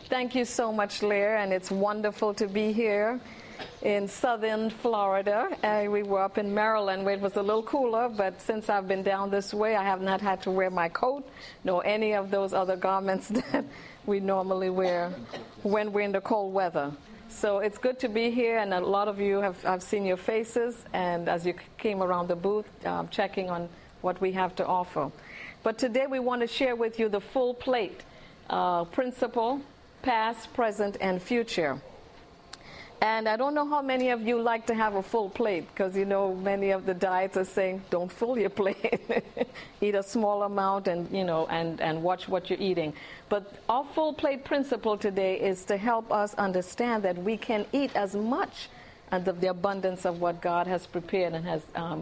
Thank you so much, Lear, and it's wonderful to be here in southern Florida. We were up in Maryland where it was a little cooler, but since I've been down this way, I have not had to wear my coat nor any of those other garments that we normally wear when we're in the cold weather. So it's good to be here, and a lot of you I've seen your faces, and as you came around the booth, checking on what we have to offer. But today we want to share with you the full plate principle, past, present, and future. And I don't know how many of you like to have a full plate, because you know many of the diets are saying don't fill your plate. Eat a small amount and and watch what you're eating. But our full plate principle today is to help us understand that we can eat as much of the abundance of what God has prepared and has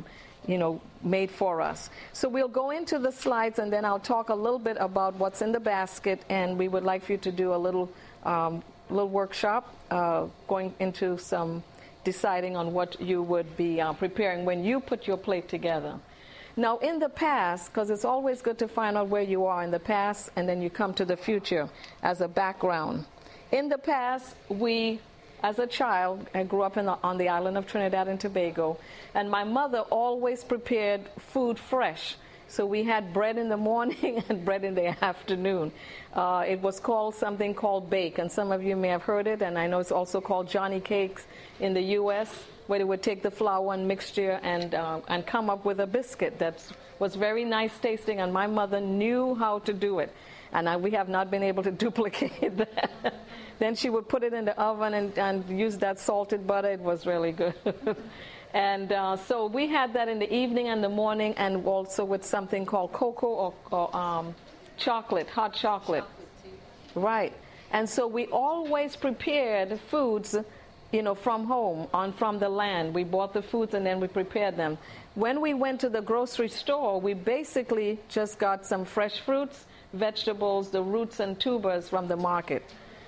made for us. So we'll go into the slides, and then I'll talk a little bit about what's in the basket, and we would like for you to do a little workshop going into some deciding on what you would be preparing when you put your plate together. Now, in the past, because it's always good to find out where you are in the past, and then you come to the future as a background. In the past, as a child, I grew up on the island of Trinidad and Tobago, and my mother always prepared food fresh. So we had bread in the morning and bread in the afternoon. It was called something called bake, and some of you may have heard it, and I know it's also called Johnny Cakes in the U.S., where they would take the flour and mixture and come up with a biscuit that was very nice tasting, and my mother knew how to do it. And we have not been able to duplicate that. Then she would put it in the oven and use that salted butter. It was really good. And so we had that in the evening and the morning, and also with something called cocoa or chocolate, hot chocolate. Right. And so we always prepared foods, from home, from the land. We bought the foods and then we prepared them. When we went to the grocery store, we basically just got some fresh fruits, vegetables, the roots and tubers from the market.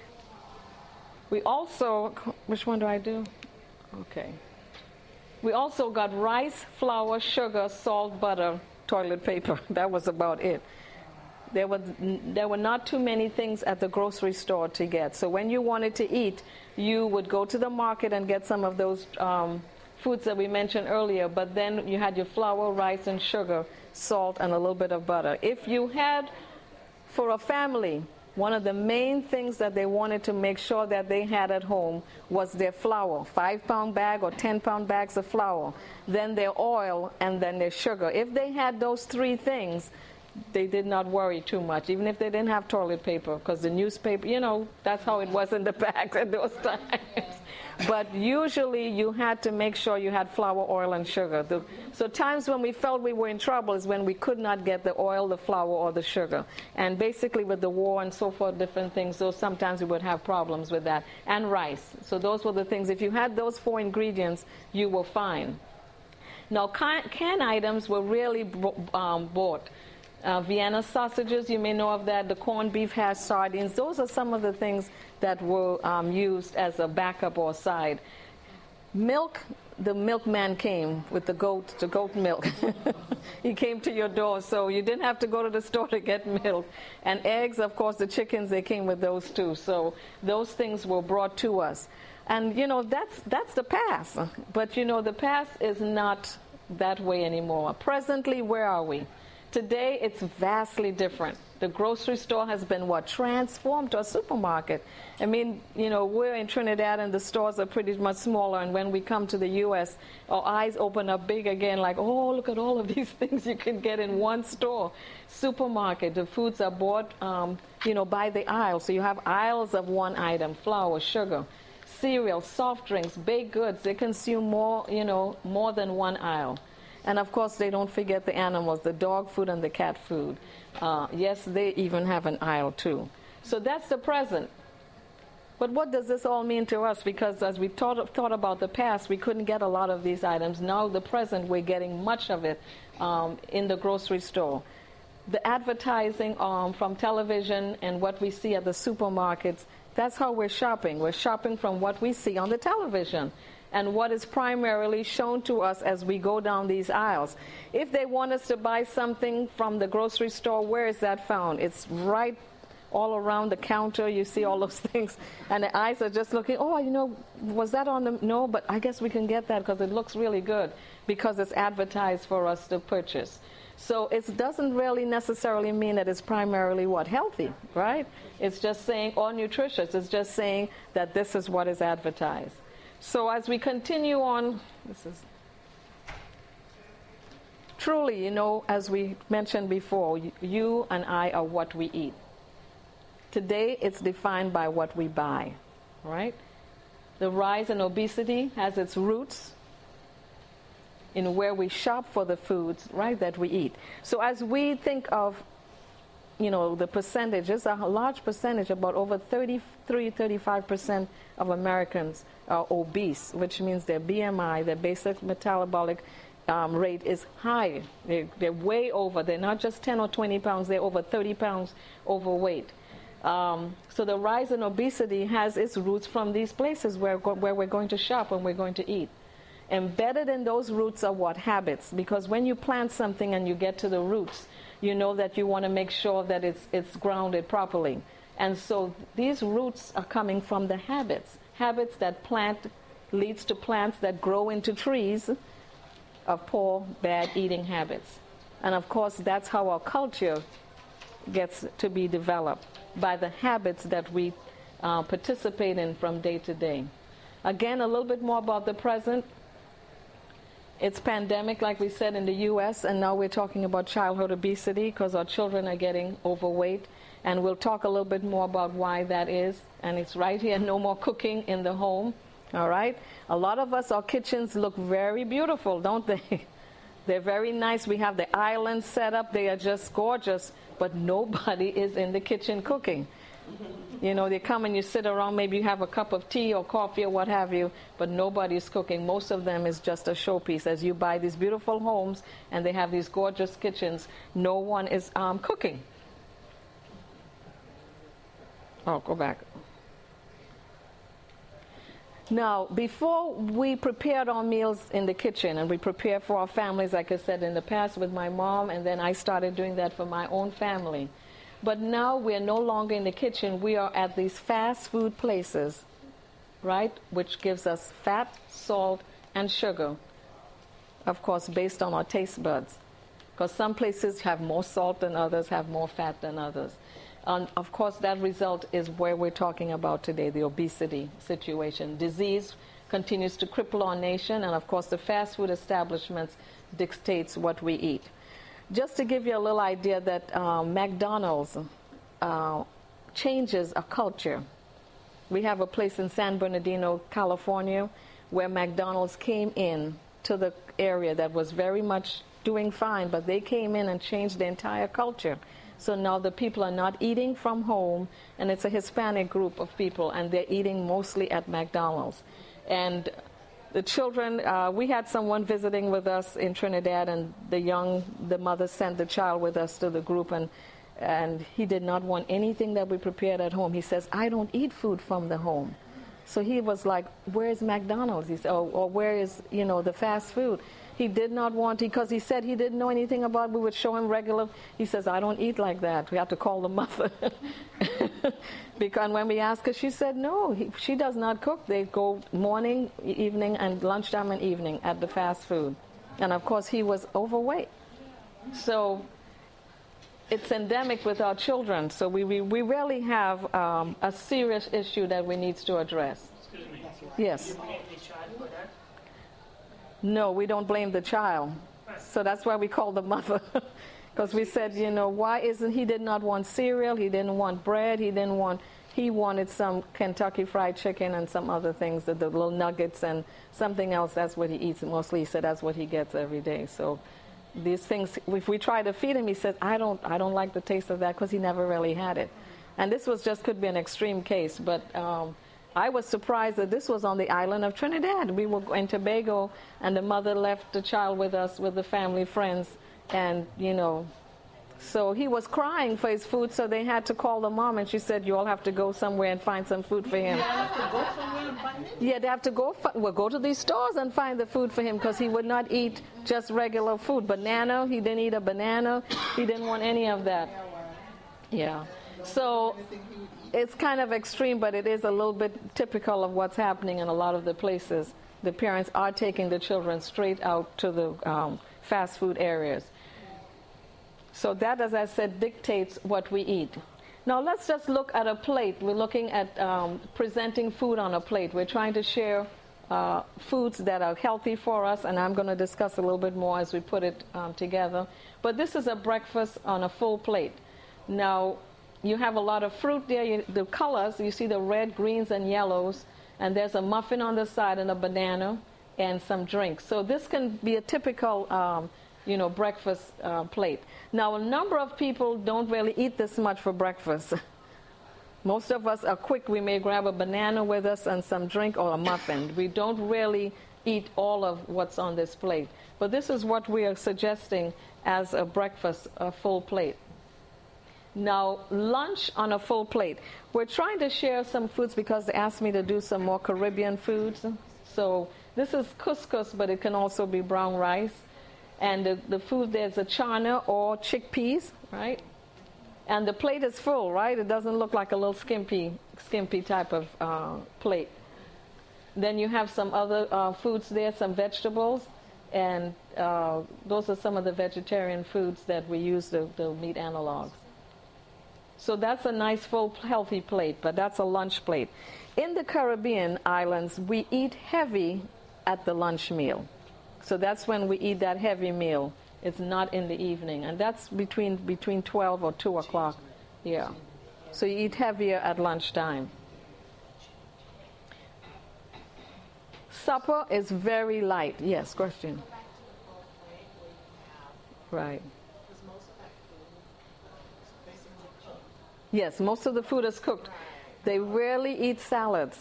We also, which one do I do? Okay. We also got rice, flour, sugar, salt, butter, toilet paper. That was about it. There were not too many things at the grocery store to get. So when you wanted to eat, you would go to the market and get some of those foods that we mentioned earlier. But then you had your flour, rice, and sugar, salt, and a little bit of butter. If you had, for a family, one of the main things that they wanted to make sure that they had at home was their flour, 5-pound bag or 10-pound bags of flour, then their oil, and then their sugar. If they had those three things, they did not worry too much, even if they didn't have toilet paper, because the newspaper, that's how it was in the bags at those times. But usually you had to make sure you had flour, oil, and sugar. So times when we felt we were in trouble is when we could not get the oil, the flour, or the sugar. And basically with the war and so forth, different things, so sometimes we would have problems with that. And rice. So those were the things. If you had those 4 ingredients, you were fine. Now, canned items were really bought. Vienna sausages, you may know of that, the corned beef hash, sardines. Those are some of the things that were used as a backup or side. Milk, the milkman came with the goat milk. He came to your door, so you didn't have to go to the store to get milk. And eggs, of course, the chickens, they came with those too. So those things were brought to us. And, that's the past. But, the past is not that way anymore. Presently, where are we? Today, it's vastly different. The grocery store has been, transformed to a supermarket. I mean, we're in Trinidad and the stores are pretty much smaller. And when we come to the U.S., our eyes open up big again, like, oh, look at all of these things you can get in one store. Supermarket, the foods are bought, by the aisle. So you have aisles of one item, flour, sugar, cereal, soft drinks, baked goods. They consume more than one aisle. And, of course, they don't forget the animals, the dog food and the cat food. Yes, they even have an aisle, too. So that's the present. But what does this all mean to us? Because as we thought about the past, we couldn't get a lot of these items. Now, the present, we're getting much of it in the grocery store. The advertising from television and what we see at the supermarkets, that's how we're shopping. We're shopping from what we see on the television and what is primarily shown to us as we go down these aisles. If they want us to buy something from the grocery store, where is that found? It's right all around the counter. You see all those things, and the eyes are just looking, oh, was that on the, no, but I guess we can get that because it looks really good because it's advertised for us to purchase. So it doesn't really necessarily mean that it's primarily what? Healthy, right? It's just saying, or nutritious. It's just saying that this is what is advertised. So as we continue on, truly, as we mentioned before, you and I are what we eat. Today, it's defined by what we buy, right? The rise in obesity has its roots in where we shop for the foods, right, that we eat. So as we think of, the percentages, a large percentage, about over 35% of Americans are obese, which means their BMI, their basic metabolic rate is high. They're way over. They're not just 10 or 20 pounds, they're over 30 pounds overweight. So the rise in obesity has its roots from these places where we're going to shop and we're going to eat. Embedded in those roots are what? Habits. Because when you plant something and you get to the roots, you know that you want to make sure that it's grounded properly. And so these roots are coming from the habits. Habits that leads to plants that grow into trees of poor, bad eating habits. And of course, that's how our culture gets to be developed, by the habits that we participate in from day to day. Again, a little bit more about the present. It's pandemic, like we said, in the U.S., and now we're talking about childhood obesity because our children are getting overweight. And we'll talk a little bit more about why that is. And it's right here, no more cooking in the home. All right? A lot of us, our kitchens look very beautiful, don't they? They're very nice. We have the islands set up. They are just gorgeous. But nobody is in the kitchen cooking. They come and you sit around, maybe you have a cup of tea or coffee or what have you, but nobody's cooking. Most of them is just a showpiece. As you buy these beautiful homes and they have these gorgeous kitchens, no one is cooking. Oh, go back. Now, before we prepared our meals in the kitchen, and we prepare for our families, like I said in the past with my mom, and then I started doing that for my own family. But now we're no longer in the kitchen. We are at these fast food places, right, which gives us fat, salt, and sugar, of course, based on our taste buds. Because some places have more salt than others, have more fat than others. And of course, that result is where we're talking about today, the obesity situation. Disease continues to cripple our nation, and of course, the fast food establishments dictates what we eat. Just to give you a little idea that McDonald's changes a culture. We have a place in San Bernardino, California, where McDonald's came in to the area that was very much doing fine, but they came in and changed the entire culture. So now the people are not eating from home, and it's a Hispanic group of people, and they're eating mostly at McDonald's. And the children, we had someone visiting with us in Trinidad, and the mother sent the child with us to the group, and he did not want anything that we prepared at home. He says, I don't eat food from the home. So he was like, where's McDonald's? He said, or where is, the fast food? He did not want, because he said he didn't know anything about it. We would show him regular. He says, I don't eat like that. We have to call the mother. Because when we asked her, she said, no, she does not cook. They go morning, evening, and lunchtime and evening at the fast food. And of course, he was overweight. So it's endemic with our children. So we really have a serious issue that we need to address. Excuse me. Yes. Do you blame the child for that? No, we don't blame the child. So that's why we call the mother. Because we said, why isn't he did not want cereal, he didn't want bread, he wanted some Kentucky Fried Chicken and some other things, the little nuggets and something else. That's what he eats mostly. He said that's what he gets every day. So these things, if we try to feed him, he says, I don't like the taste of that, because he never really had it. And this could be an extreme case, but I was surprised that this was on the island of Trinidad. We were in Tobago, and the mother left the child with us, with the family friends, and, so he was crying for his food, so they had to call the mom, and she said, you all have to go somewhere and find some food for him. They have to go somewhere and find it? Yeah, they have to go to these stores and find the food for him, because he would not eat just regular food. Banana, he didn't eat a banana. He didn't want any of that. Yeah. So it's kind of extreme, but it is a little bit typical of what's happening in a lot of the places. The parents are taking the children straight out to the fast food areas. So that, as I said, dictates what we eat. Now let's just look at a plate. We're looking at presenting food on a plate. We're trying to share foods that are healthy for us, and I'm going to discuss a little bit more as we put it together. But this is a breakfast on a full plate. Now, you have a lot of fruit there. The colors, you see the red, greens, and yellows, and there's a muffin on the side and a banana and some drinks. So this can be a typical breakfast plate. Now, a number of people don't really eat this much for breakfast. Most of us are quick. We may grab a banana with us and some drink or a muffin. We don't really eat all of what's on this plate. But this is what we are suggesting as a breakfast, a full plate. Now, lunch on a full plate. We're trying to share some foods because they asked me to do some more Caribbean foods. So this is couscous, but it can also be brown rice. And the food, there's a chana or chickpeas, right? And the plate is full, right? It doesn't look like a little skimpy type of plate. Then you have some other foods there, some vegetables. And those are some of the vegetarian foods that we use, the meat analogs. So that's a nice, full, healthy plate, but that's a lunch plate. In the Caribbean islands, we eat heavy at the lunch meal. So that's when we eat that heavy meal. It's not in the evening. And that's between 12 or 2 o'clock. Yeah. So you eat heavier at lunchtime. Supper is very light. Yes, question. Right. Yes, most of the food is cooked. They rarely eat salads.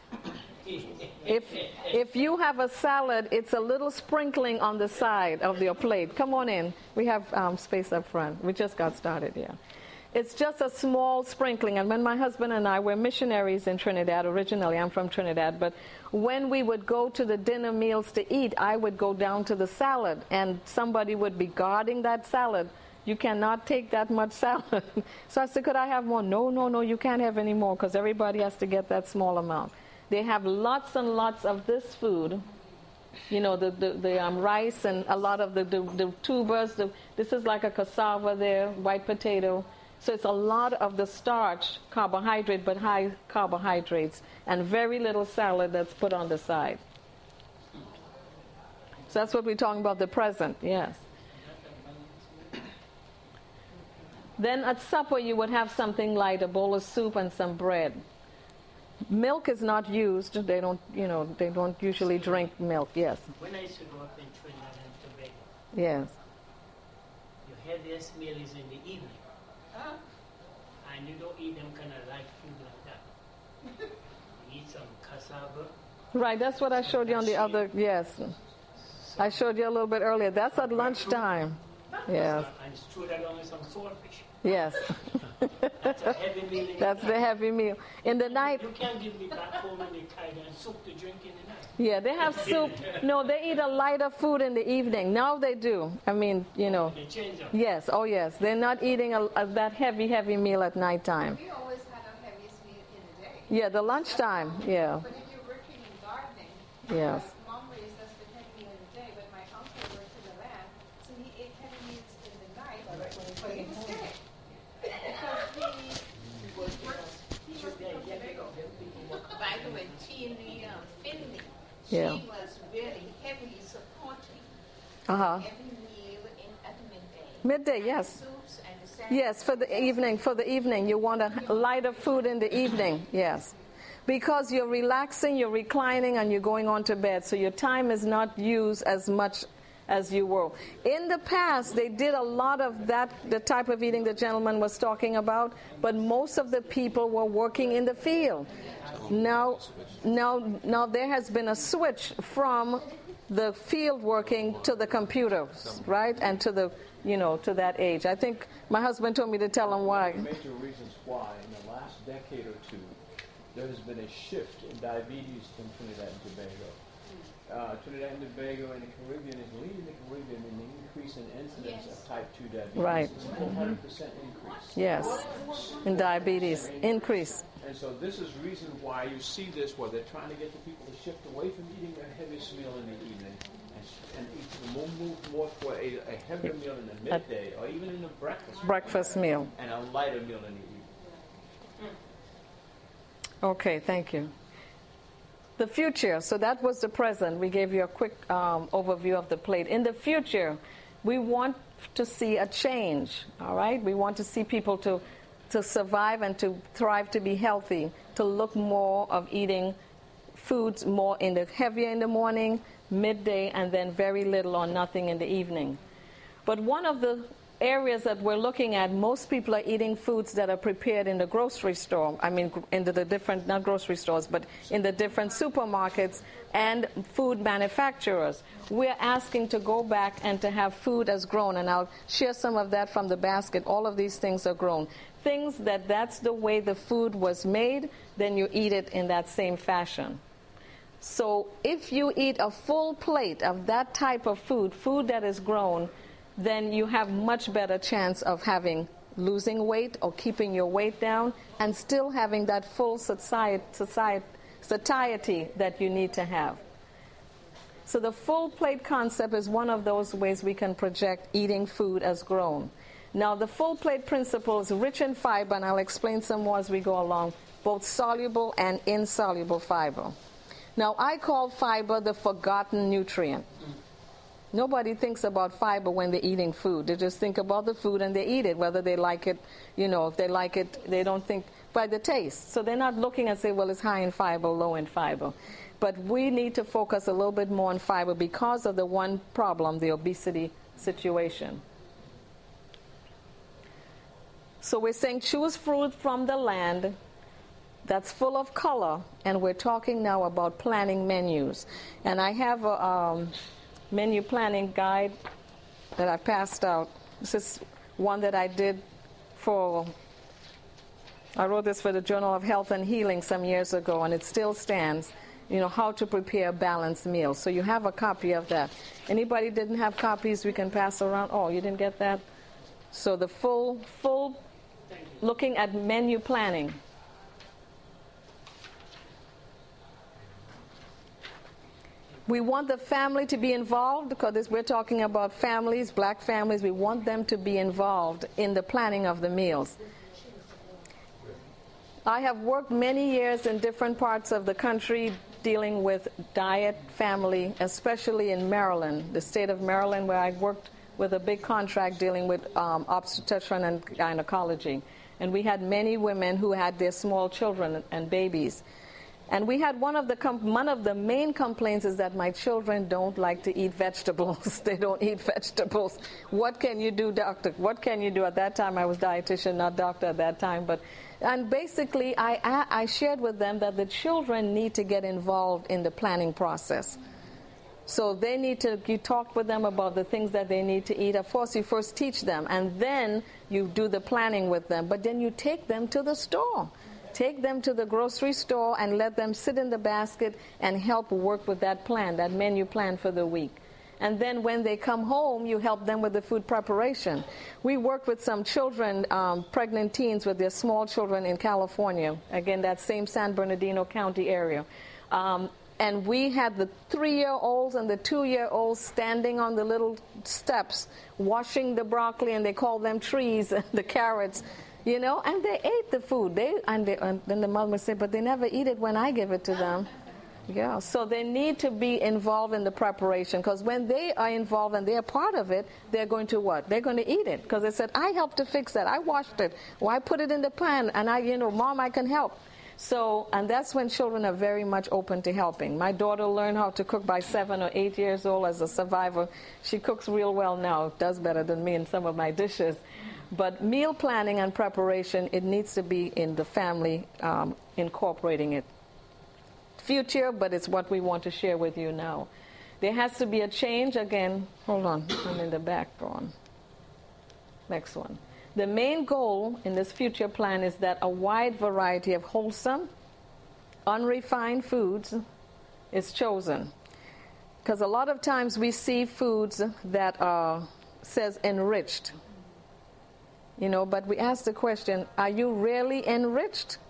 If you have a salad, it's a little sprinkling on the side of your plate. Come on in. We have space up front. We just got started, yeah. It's just a small sprinkling. And when my husband and I were missionaries in Trinidad, originally I'm from Trinidad, but when we would go to the dinner meals to eat, I would go down to the salad, and somebody would be guarding that salad. You cannot take that much salad. So I said, could I have more? No, you can't have any more because everybody has to get that small amount. They have lots and lots of this food, the rice and a lot of the tubers. This is like a cassava there, white potato. So it's a lot of the starch, carbohydrate, but high carbohydrates, and very little salad that's put on the side. So that's what we're talking about, the present, yes. Then at supper you would have something light, a bowl of soup and some bread. Milk is not used. They don't usually drink milk. Yes. When I used to grow up in Trinidad and Tobago, yes, your heaviest meal is in the evening. And you don't eat them kind of light food like that. You eat some cassava. Right, that's what I showed you on the other, yes. I showed you a little bit earlier. That's at lunchtime. Yes. And strew that on with some swordfish. Yes. That's a heavy meal. That's the heavy meal. In the night. You can't give me back home in the tide and soup to drink in the night. Yeah, they have soup. No, they eat a lighter food in the evening. Now they do. I mean, They change them. Yes, oh yes. They're not eating that heavy meal at nighttime. We always had our heaviest meal in the day. Yeah, the lunchtime, yeah. But if you're working in gardening, Yes. Mom raised us with heavy meal in the day, but my uncle worked in the land, so he ate heavy meals in the night, but he was dead. Because he was from Tobago. By the way, Finley, Yeah. she was really heavily supporting Uh-huh. every meal at midday. Midday, yes. Soups and the Yes, for the evening. You want a lighter food in the evening, yes. Because you're relaxing, you're reclining, and you're going on to bed. So your time is not used as much as you were. In the past, they did a lot of that, the type of eating the gentleman was talking about, but most of the people were working in the field. Now there has been a switch from the field working to the computers, right? And to the, to that age. I think my husband told me to tell him why. Major reasons why in the last decade or two there has been a shift in diabetes in Trinidad and Tobago. Trinidad and Tobago and the Caribbean is leading the Caribbean in the increase in incidence of type 2 diabetes. Right. It's a 400% increase. Yes, in diabetes, increase. And so this is the reason why you see this, where they're trying to get the people to shift away from eating their heaviest meal in the evening and move more toward a heavier meal in the midday or even in the breakfast meal. And a lighter meal in the evening. Okay, thank you. The future, so that was the present. We gave you a quick overview of the plate. In the future, we want to see a change, all right? We want to see people to survive and to thrive, to be healthy, to look more of eating foods more heavier in the morning, midday, and then very little or nothing in the evening. But one of the areas that we're looking at, most people are eating foods that are prepared in the grocery store. I mean, in the different, not grocery stores, but in the different supermarkets and food manufacturers. We're asking to go back and to have food as grown, and I'll share some of that from the basket. All of these things are grown. Things that's the way the food was made, then you eat it in that same fashion. So if you eat a full plate of that type of food that is grown, then you have much better chance of losing weight or keeping your weight down and still having that full satiety that you need to have. So the full plate concept is one of those ways we can project eating food as grown. Now the full plate principle is rich in fiber, and I'll explain some more as we go along, both soluble and insoluble fiber. Now I call fiber the forgotten nutrient. Nobody thinks about fiber when they're eating food. They just think about the food and they eat it, whether they like it, if they like it, they don't think by the taste. So they're not looking and say, well, it's high in fiber, low in fiber. But we need to focus a little bit more on fiber because of the one problem, the obesity situation. So we're saying choose fruit from the land that's full of color, and we're talking now about planning menus. And I have a menu planning guide that I passed out. This is one that I wrote this for the Journal of Health and Healing some years ago, and it still stands, how to prepare a balanced meal. So you have a copy of that. Anybody didn't have copies we can pass around? Oh, you didn't get that? So the full looking at menu planning. We want the family to be involved because we're talking about families, black families. We want them to be involved in the planning of the meals. I have worked many years in different parts of the country dealing with diet, family, especially in Maryland, the state of Maryland, where I worked with a big contract dealing with obstetrician and gynecology. And we had many women who had their small children and babies. And we had one of the main complaints is that my children don't like to eat vegetables. They don't eat vegetables. What can you do, doctor? What can you do? At that time, I was dietitian, not doctor at that time. And basically, I shared with them that the children need to get involved in the planning process. So you talk with them about the things that they need to eat. Of course, you first teach them, and then you do the planning with them. But then you take them to the store. Take them to the grocery store and let them sit in the basket and help work with that plan, that menu plan for the week. And then when they come home, you help them with the food preparation. We worked with some children, pregnant teens with their small children in California. Again, that same San Bernardino County area. And we had the 3-year-olds and the 2-year-olds standing on the little steps, washing the broccoli, and they call them trees, and the carrots. And they ate the food. And then the mother would say, but they never eat it when I give it to them. Yeah, so they need to be involved in the preparation, because when they are involved and they're part of it, they're going to what? They're going to eat it, because they said, I helped to fix that. I washed it. Or I put it in the pan, and Mom, I can help. So, and that's when children are very much open to helping. My daughter learned how to cook by 7 or 8 years old as a survivor. She cooks real well now, does better than me in some of my dishes. But meal planning and preparation, it needs to be in the family, incorporating it. Future, but it's what we want to share with you now. There has to be a change. Again, hold on, I'm in the background. Next one. The main goal in this future plan is that a wide variety of wholesome, unrefined foods is chosen. Because a lot of times we see foods that says enriched. But we ask the question, are you really enriched?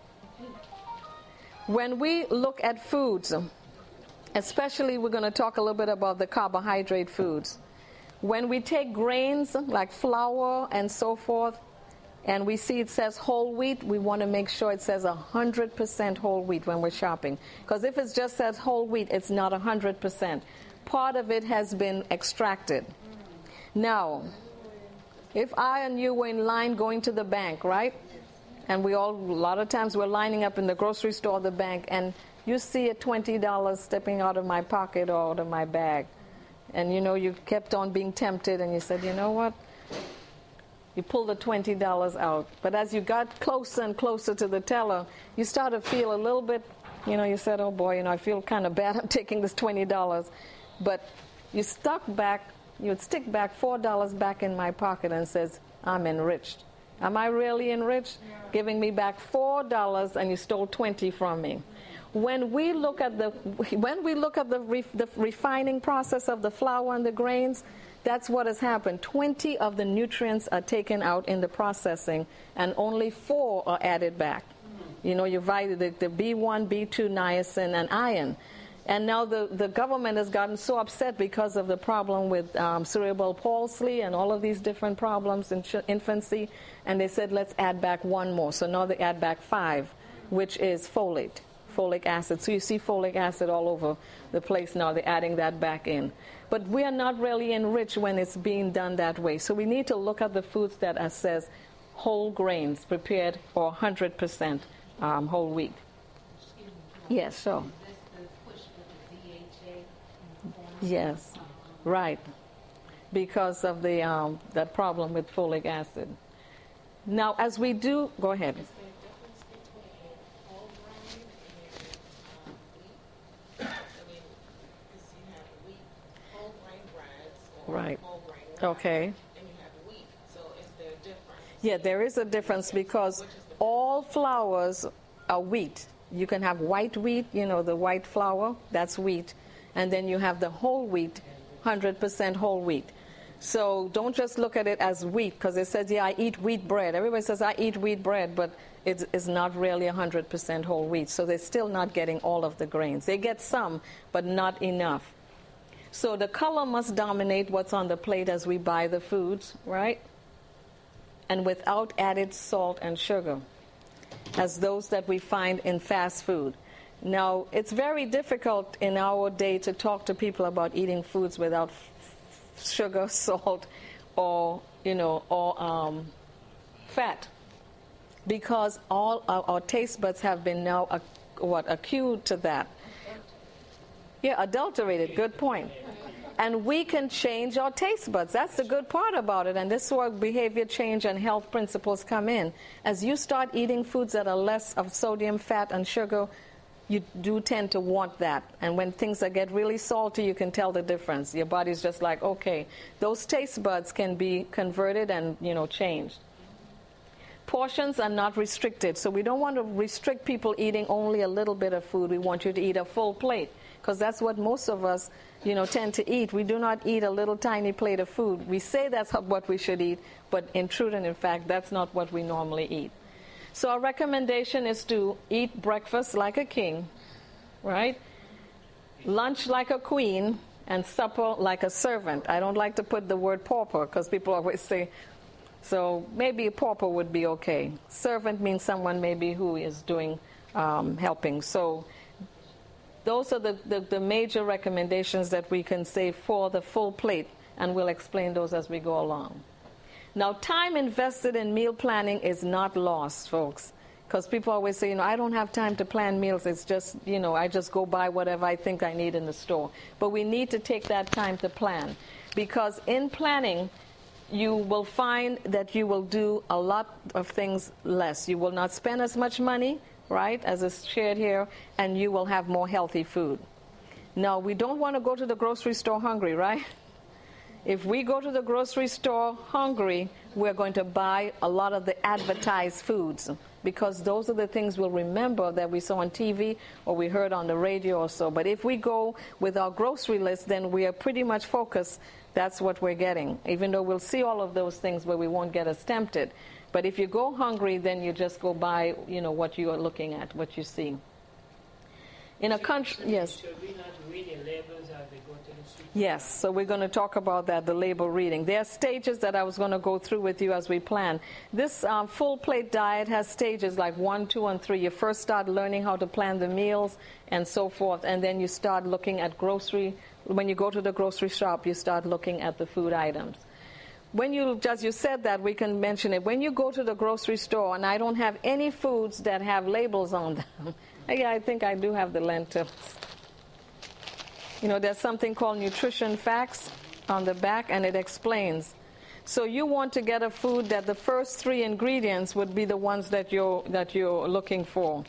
When we look at foods, especially we're going to talk a little bit about the carbohydrate foods. When we take grains like flour and so forth, and we see it says whole wheat, we want to make sure it says 100% whole wheat when we're shopping. Because if it just says whole wheat, it's not 100%. Part of it has been extracted. Now, if I and you were in line going to the bank, right? And a lot of times we're lining up in the grocery store or the bank, and you see a $20 stepping out of my pocket or out of my bag. And you kept on being tempted, and you said, you know what? You pulled the $20 out. But as you got closer and closer to the teller, you started to feel a little bit, you said, oh boy, I feel kind of bad. I'm taking this $20. But you would stick back $4 back in my pocket and says, I'm enriched. Am I really enriched? Yeah. Giving me back $4 and you stole 20 from me. When we look at the refining process of the flour and the grains, that's what has happened. 20 of the nutrients are taken out in the processing, and only 4 are added back. You divided the B1, B2, niacin, and iron. And now the government has gotten so upset because of the problem with cerebral palsy and all of these different problems in infancy, and they said, let's add back 1 more. So now they add back 5, which is folic acid. So you see folic acid all over the place now. They're adding that back in. But we are not really enriched when it's being done that way. So we need to look at the foods that says whole grains prepared or 100% whole wheat. Yes, sure. Yes, right. Because of the that problem with folic acid. Now, as we do, go ahead. Right. Okay. And you have wheat. So is there a difference? Yeah, there is a difference because all flours are wheat. You can have white wheat, the white flour, that's wheat. And then you have the whole wheat, 100% whole wheat. So don't just look at it as wheat, because it says, I eat wheat bread. Everybody says, I eat wheat bread, but it's not really 100% whole wheat. So they're still not getting all of the grains. They get some, but not enough. So the color must dominate what's on the plate as we buy the foods, right? And without added salt and sugar, as those that we find in fast food. Now, it's very difficult in our day to talk to people about eating foods without sugar, salt, or fat, because all our taste buds have been now accued to that. Yeah, adulterated. Good point. And we can change our taste buds. That's the good part about it. And this is where behavior change and health principles come in. As you start eating foods that are less of sodium, fat, and sugar, you do tend to want that. And when things get really salty, you can tell the difference. Your body's just like, okay, those taste buds can be converted and, changed. Portions are not restricted. So we don't want to restrict people eating only a little bit of food. We want you to eat a full plate, because that's what most of us, tend to eat. We do not eat a little tiny plate of food. We say that's what we should eat, but in truth and in fact, that's not what we normally eat. So our recommendation is to eat breakfast like a king, right? Lunch like a queen, and supper like a servant. I don't like to put the word pauper, because people always say, so maybe a pauper would be okay. Servant means someone maybe who is doing helping. So those are the major recommendations that we can say for the full plate, and we'll explain those as we go along. Now, time invested in meal planning is not lost, folks, because people always say, I don't have time to plan meals. It's just, I just go buy whatever I think I need in the store. But we need to take that time to plan, because in planning, you will find that you will do a lot of things less. You will not spend as much money, right, as is shared here, and you will have more healthy food. Now, we don't want to go to the grocery store hungry, right? If we go to the grocery store hungry, we're going to buy a lot of the advertised foods. because those are the things we'll remember that we saw on TV or we heard on the radio or so. But if we go with our grocery list, then we are pretty much focused. That's what we're getting, even though we'll see all of those things, but we won't get as tempted. But if you go hungry, then you just go by, what you are looking at, what you see. In a country, yes. Should we not read the labels as they go to the supermarket? Yes, so we're going to talk about that, the label reading. There are stages that I was going to go through with you as we plan. This full plate diet has stages like 1, 2, and 3. You first start learning how to plan the meals and so forth, and then you start looking at when you go to the grocery shop, you start looking at the food items. When you said that, we can mention it. When you go to the grocery store, and I don't have any foods that have labels on them. Yeah, I think I do have the lentils. There's something called nutrition facts on the back, and it explains. So you want to get a food that the first 3 ingredients would be the ones that you're looking for.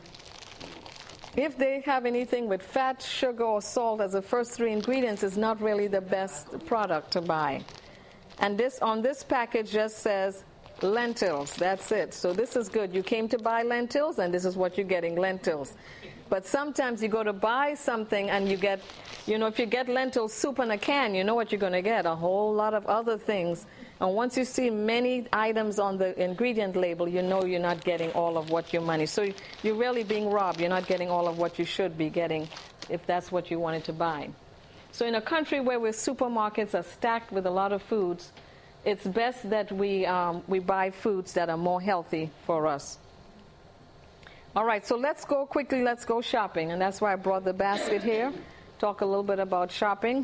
If they have anything with fat, sugar, or salt as the first 3 ingredients, it's not really the best product to buy. And on this package just says lentils. That's it. So this is good. You came to buy lentils, and this is what you're getting, lentils. But sometimes you go to buy something and you get, if you get lentil soup in a can, you know what you're going to get, a whole lot of other things. And once you see many items on the ingredient label, you know you're not getting all of what your money. So you're really being robbed. You're not getting all of what you should be getting if that's what you wanted to buy. So in a country where supermarkets are stacked with a lot of foods, it's best that we buy foods that are more healthy for us. All right, so let's go shopping. And that's why I brought the basket here. Talk a little bit about shopping.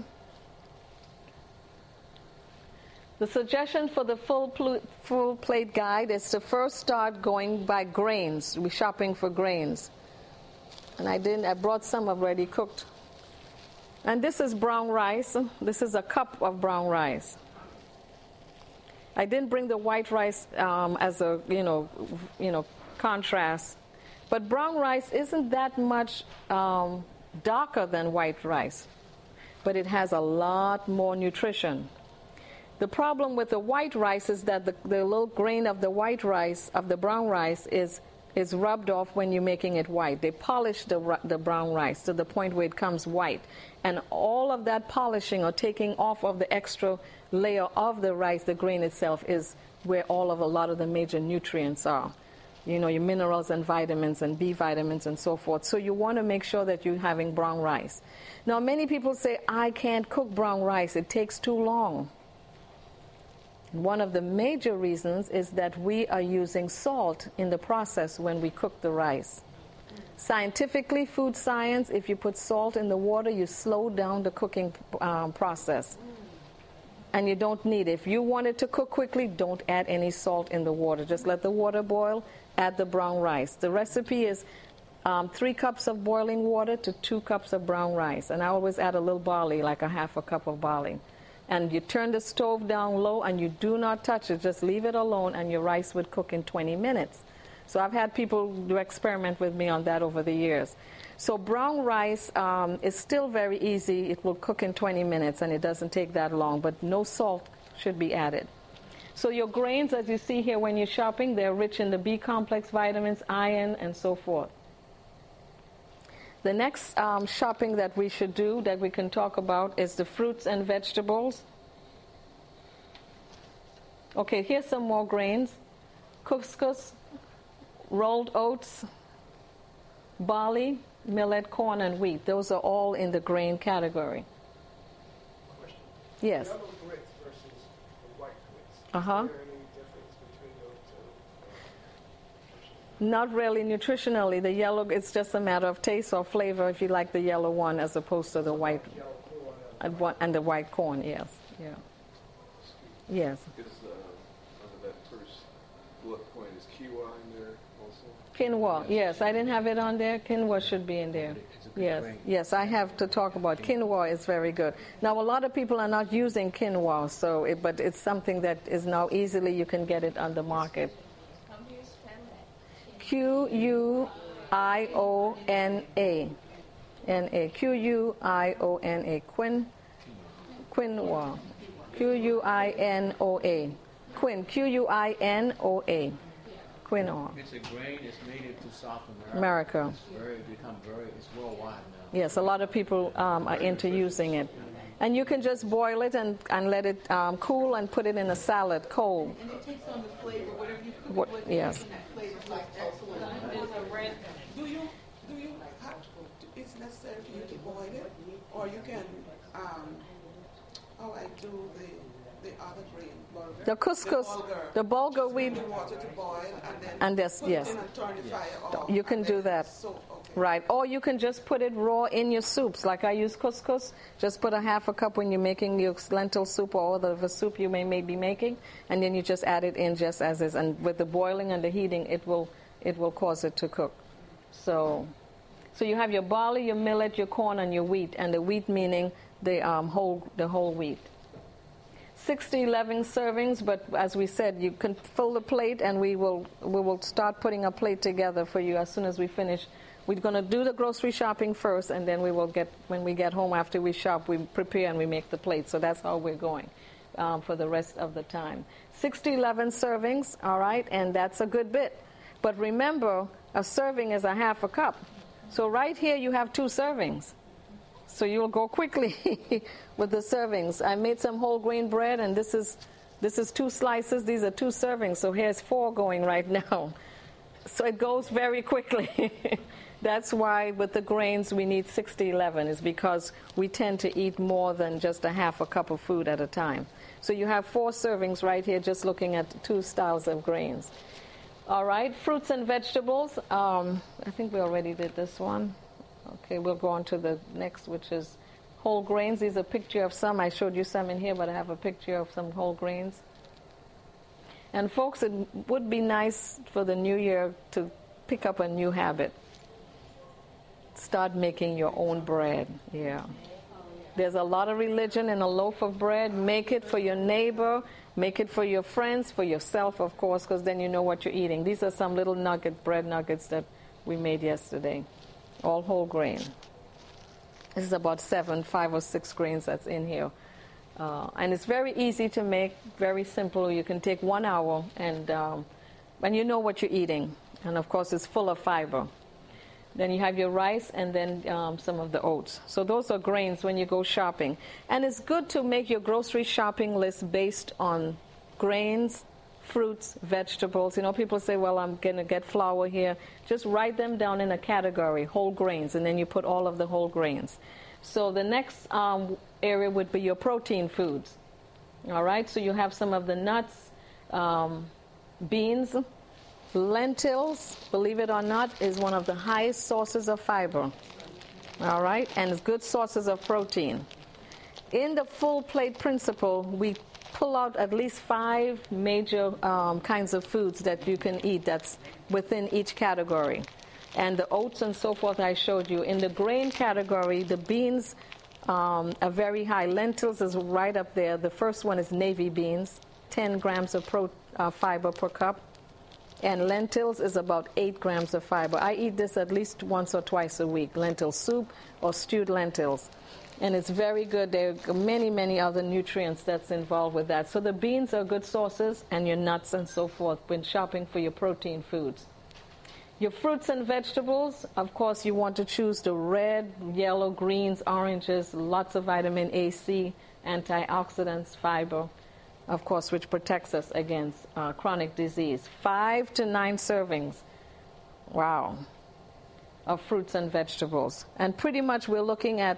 The suggestion for the full plate guide is to first start going by grains. We're shopping for grains. And I brought some already cooked. And this is brown rice. This is a cup of brown rice. I didn't bring the white rice as a contrast, but brown rice isn't that much darker than white rice, but it has a lot more nutrition. The problem with the white rice is that the little grain of the white rice, of the brown rice, is rubbed off when you're making it white. They polish the brown rice to the point where it comes white. And all of that polishing or taking off of the extra layer of the rice, the grain itself, is where a lot of the major nutrients are. Your minerals and vitamins and B vitamins and so forth. So you want to make sure that you're having brown rice. Now, many people say, I can't cook brown rice. It takes too long. One of the major reasons is that we are using salt in the process when we cook the rice. Scientifically, food science, if you put salt in the water, you slow down the cooking process. And you don't need it. If you want it to cook quickly, don't add any salt in the water. Just let the water boil, add the brown rice. The recipe is 3 cups of boiling water to 2 cups of brown rice. And I always add a little barley, like a half a cup of barley. And you turn the stove down low and you do not touch it. Just leave it alone and your rice would cook in 20 minutes. So I've had people do experiment with me on that over the years. So brown rice is still very easy. It will cook in 20 minutes and it doesn't take that long, but no salt should be added. So your grains, as you see here when you're shopping, they're rich in the B complex vitamins, iron, and so forth. The next shopping that we should do, that we can talk about, is the fruits and vegetables. Okay, here's some more grains. Couscous, rolled oats, barley, millet, corn, and wheat. Those are all in the grain category. Question. Yes. Yellow grits versus the white grits. Uh-huh. Is there any difference between those two? Not really nutritionally. The yellow, it's just a matter of taste or flavor if you like the yellow one as opposed to the white Yellow corn and the white corn, yes. Yeah. Yes. Is under that first bullet point, is quinoa in there also? Quinoa, yes. I didn't have it on there. Quinoa should be in there. Yes, yes. I have to talk about quinoa. Is very good. Now, a lot of people are not using quinoa, but it's something that is now easily you can get it on the market. Quiona. N-A. Quiona. Quinoa. Quinoa. Quinoa. Quinoa. It's a grain. It's native to South America. It's worldwide now. Yes, a lot of people are into using it. And you can just boil it and let it cool and put it in a salad cold. And it takes on the flavor, whatever you cook it with. Yes. And that flavor is like excellent. Do you, it's necessary for you to boil it? Or you can, do the other grain, bulgur. The couscous, the bulgur wheat. Water to boil And this, put yes. it in and turn the fire off. You can do that. Okay. Right. Or you can just put it raw in your soups. Like I use couscous. Just put a half a cup when you're making your lentil soup or the soup you may be making. And then you just add it in just as is. And with the boiling and the heating, it will cause it to cook. So you have your barley, your millet, your corn, and your wheat. And the wheat meaning the whole wheat. 6 to 11 servings, but as we said, you can fill the plate, and we will start putting a plate together for you as soon as we finish. We're going to do the grocery shopping first, and then when we get home after we shop, we prepare and we make the plate. So that's how we're going for the rest of the time. 6 to 11 servings, all right, and that's a good bit. But remember, a serving is a half a cup. So right here you have 2 servings. So you'll go quickly with the servings. I made some whole grain bread, and this is 2 slices. These are 2 servings. So here's 4 going right now. So it goes very quickly. That's why with the grains we need 6 to 11, is because we tend to eat more than just a half a cup of food at a time. So you have 4 servings right here, just looking at 2 styles of grains. All right, fruits and vegetables. I think we already did this one. Okay, we'll go on to the next, which is whole grains. These are a picture of some. I showed you some in here, but I have a picture of some whole grains. And folks, it would be nice for the new year to pick up a new habit. Start making your own bread. Yeah. There's a lot of religion in a loaf of bread. Make it for your neighbor. Make it for your friends, for yourself, of course, because then you know what you're eating. These are some little bread nuggets that we made yesterday. All whole grain. This is about 5 or 6 grains that's in here. And it's very easy to make, very simple. You can take 1 hour and you know what you're eating. And of course it's full of fiber. Then you have your rice and then some of the oats. So those are grains when you go shopping. And it's good to make your grocery shopping list based on grains, fruits, vegetables. You know, people say, well, I'm going to get flour here. Just write them down in a category, whole grains, and then you put all of the whole grains. So the next area would be your protein foods. All right, so you have some of the nuts, beans, lentils, believe it or not, is one of the highest sources of fiber. All right, and it's good sources of protein. In the full plate principle, we pull out at least 5 major kinds of foods that you can eat that's within each category. And the oats and so forth I showed you. In the grain category, the beans are very high. Lentils is right up there. The first one is navy beans, 10 grams of fiber per cup. And lentils is about 8 grams of fiber. I eat this at least once or twice a week, lentil soup or stewed lentils. And it's very good. There are many, many other nutrients that's involved with that. So the beans are good sources, and your nuts and so forth when shopping for your protein foods. Your fruits and vegetables, of course, you want to choose the red, yellow, greens, oranges, lots of vitamin A, C, antioxidants, fiber, of course, which protects us against chronic disease. 5 to 9 servings, wow, of fruits and vegetables. And pretty much we're looking at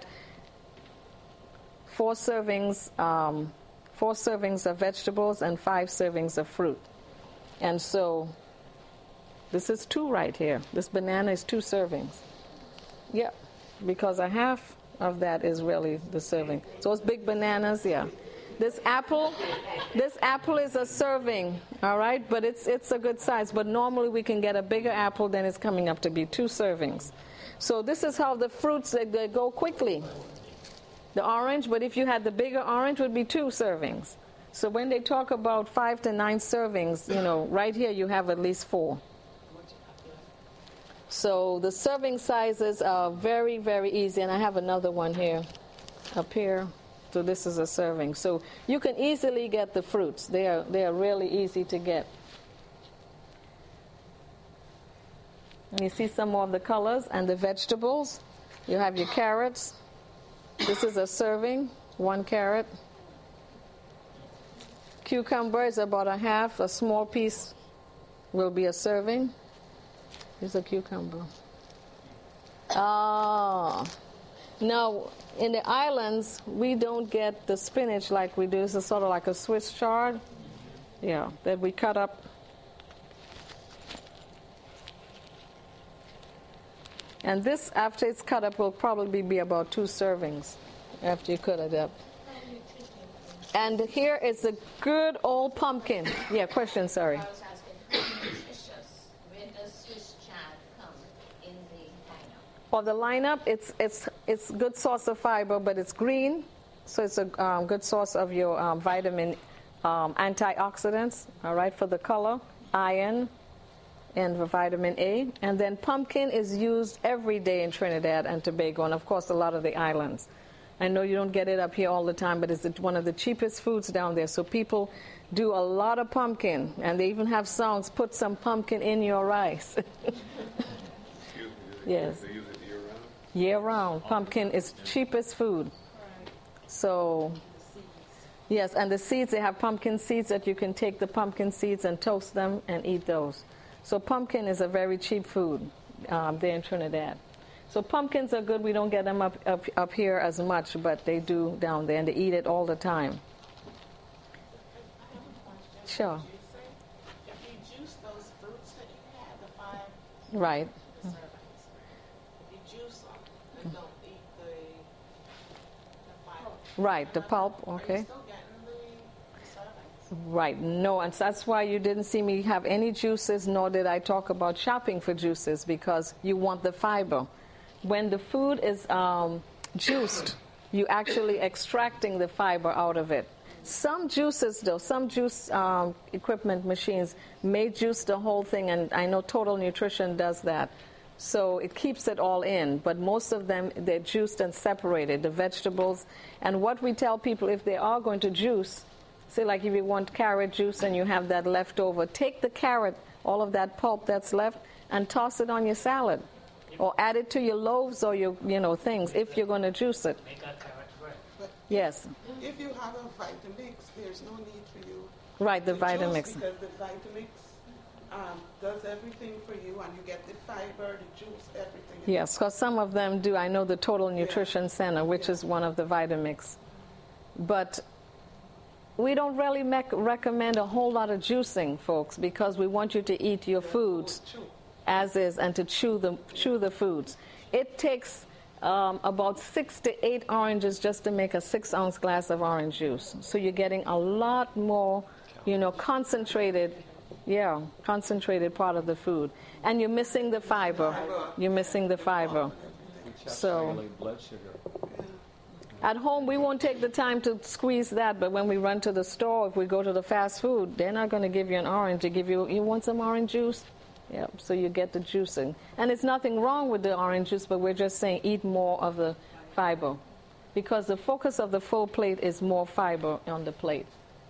4 servings of vegetables and 5 servings of fruit. And so this is 2 right here. This banana is 2 servings. Yeah, because a half of that is really the serving. So it's big bananas, yeah. This apple is a serving, all right, but it's a good size. But normally we can get a bigger apple, then it's coming up to be 2 servings. So this is how the fruits they go quickly. The orange, but if you had the bigger orange, would be 2 servings. So when they talk about 5 to 9 servings, you know, right here you have at least 4. So the serving sizes are very, very easy. And I have another one here, up here. So this is a serving. So you can easily get the fruits. They are really easy to get. And you see some more of the colors and the vegetables. You have your carrots. This is a serving, 1 carrot. Cucumber is about a half. A small piece will be a serving. Here's a cucumber. Now, in the islands, we don't get the spinach like we do. This is sort of like a Swiss chard. Yeah, that we cut up. And this, after it's cut up, will probably be about 2 servings after you cut it up. And here is a good old pumpkin. Yeah, question, sorry. I was asking, how nutritious? Where does Swiss chard come in the lineup? For the lineup, it's good source of fiber, but it's green, so it's a good source of your vitamin antioxidants. All right, for the color, iron, and for vitamin A. And then pumpkin is used every day in Trinidad and Tobago, and of course a lot of the islands. I know you don't get it up here all the time, but it's one of the cheapest foods down there. So people do a lot of pumpkin, and they even have songs, put some pumpkin in your rice. Excuse me, Yes. they use it year round? Year round. Pumpkin is cheapest food. So, yes, and the seeds, they have pumpkin seeds that you can take the pumpkin seeds and toast them and eat those. So pumpkin is a very cheap food there in Trinidad. So pumpkins are good. We don't get them up here as much, but they do down there, and they eat it all the time. Sure. If you juice those fruits that you have, the 5 Right. servings, if you juice them and don't eat the fiber. Right, the pulp, Are okay. you still getting the servings? Right, no, and that's why you didn't see me have any juices, nor did I talk about shopping for juices, because you want the fiber. When the food is juiced, you're actually extracting the fiber out of it. Some juices, though, some juice equipment machines may juice the whole thing, and I know Total Nutrition does that. So it keeps it all in, but most of them, they're juiced and separated, the vegetables. And what we tell people, if they are going to juice, say like if you want carrot juice and you have that left over, take the carrot, all of that pulp that's left, and toss it on your salad. Or add it to your loaves or your, things if you're going to juice it. Make a carrot bread. But Yes, if you have a Vitamix, there's no need for you right, the to juice Vitamix. because the Vitamix does everything for you, and you get the fiber, the juice, everything. Yes, because some of them do. I know the Total Nutrition Center, which is one of the Vitamix. But we don't really recommend a whole lot of juicing, folks, because we want you to eat your foods as is and to chew the foods. It takes about 6 to 8 oranges just to make a 6-ounce glass of orange juice. So you're getting a lot more, concentrated part of the food. And you're missing the fiber. You're missing the fiber. So blood sugar. at home, we won't take the time to squeeze that, but when we run to the store, if we go to the fast food, they're not going to give you an orange. They give you want some orange juice? Yeah, so you get the juicing. And it's nothing wrong with the orange juice, but we're just saying eat more of the fiber. Because the focus of the full plate is more fiber on the plate.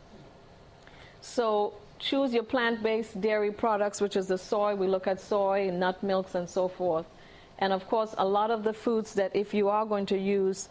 So choose your plant-based dairy products, which is the soy. We look at soy, nut milks, and so forth. And of course, a lot of the foods that if you are going to use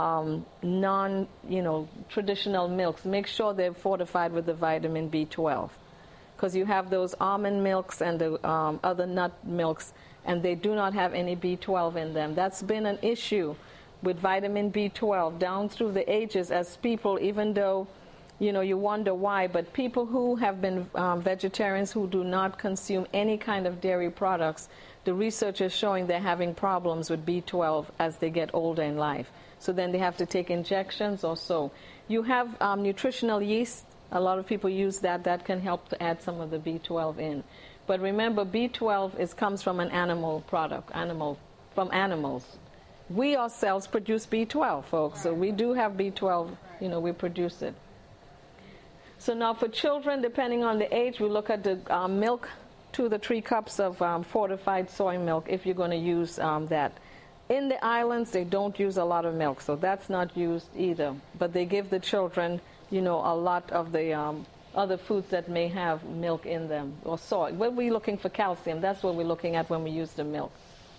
traditional milks, make sure they're fortified with the vitamin B12. Because you have those almond milks and the other nut milks, and they do not have any B12 in them. That's been an issue with vitamin B12 down through the ages as people, even though, you wonder why, but people who have been vegetarians who do not consume any kind of dairy products, the research is showing they're having problems with B12 as they get older in life. So then they have to take injections or so. You have nutritional yeast. A lot of people use that. That can help to add some of the B12 in. But remember, B12 comes from an animal product, from animals. We ourselves produce B12, folks. So we do have B12, we produce it. So now for children, depending on the age, we look at the milk, 2 to 3 cups of fortified soy milk if you're going to use that. In the islands, they don't use a lot of milk, so that's not used either. But they give the children, a lot of the other foods that may have milk in them, or soy. When we're looking for calcium, that's what we're looking at when we use the milk.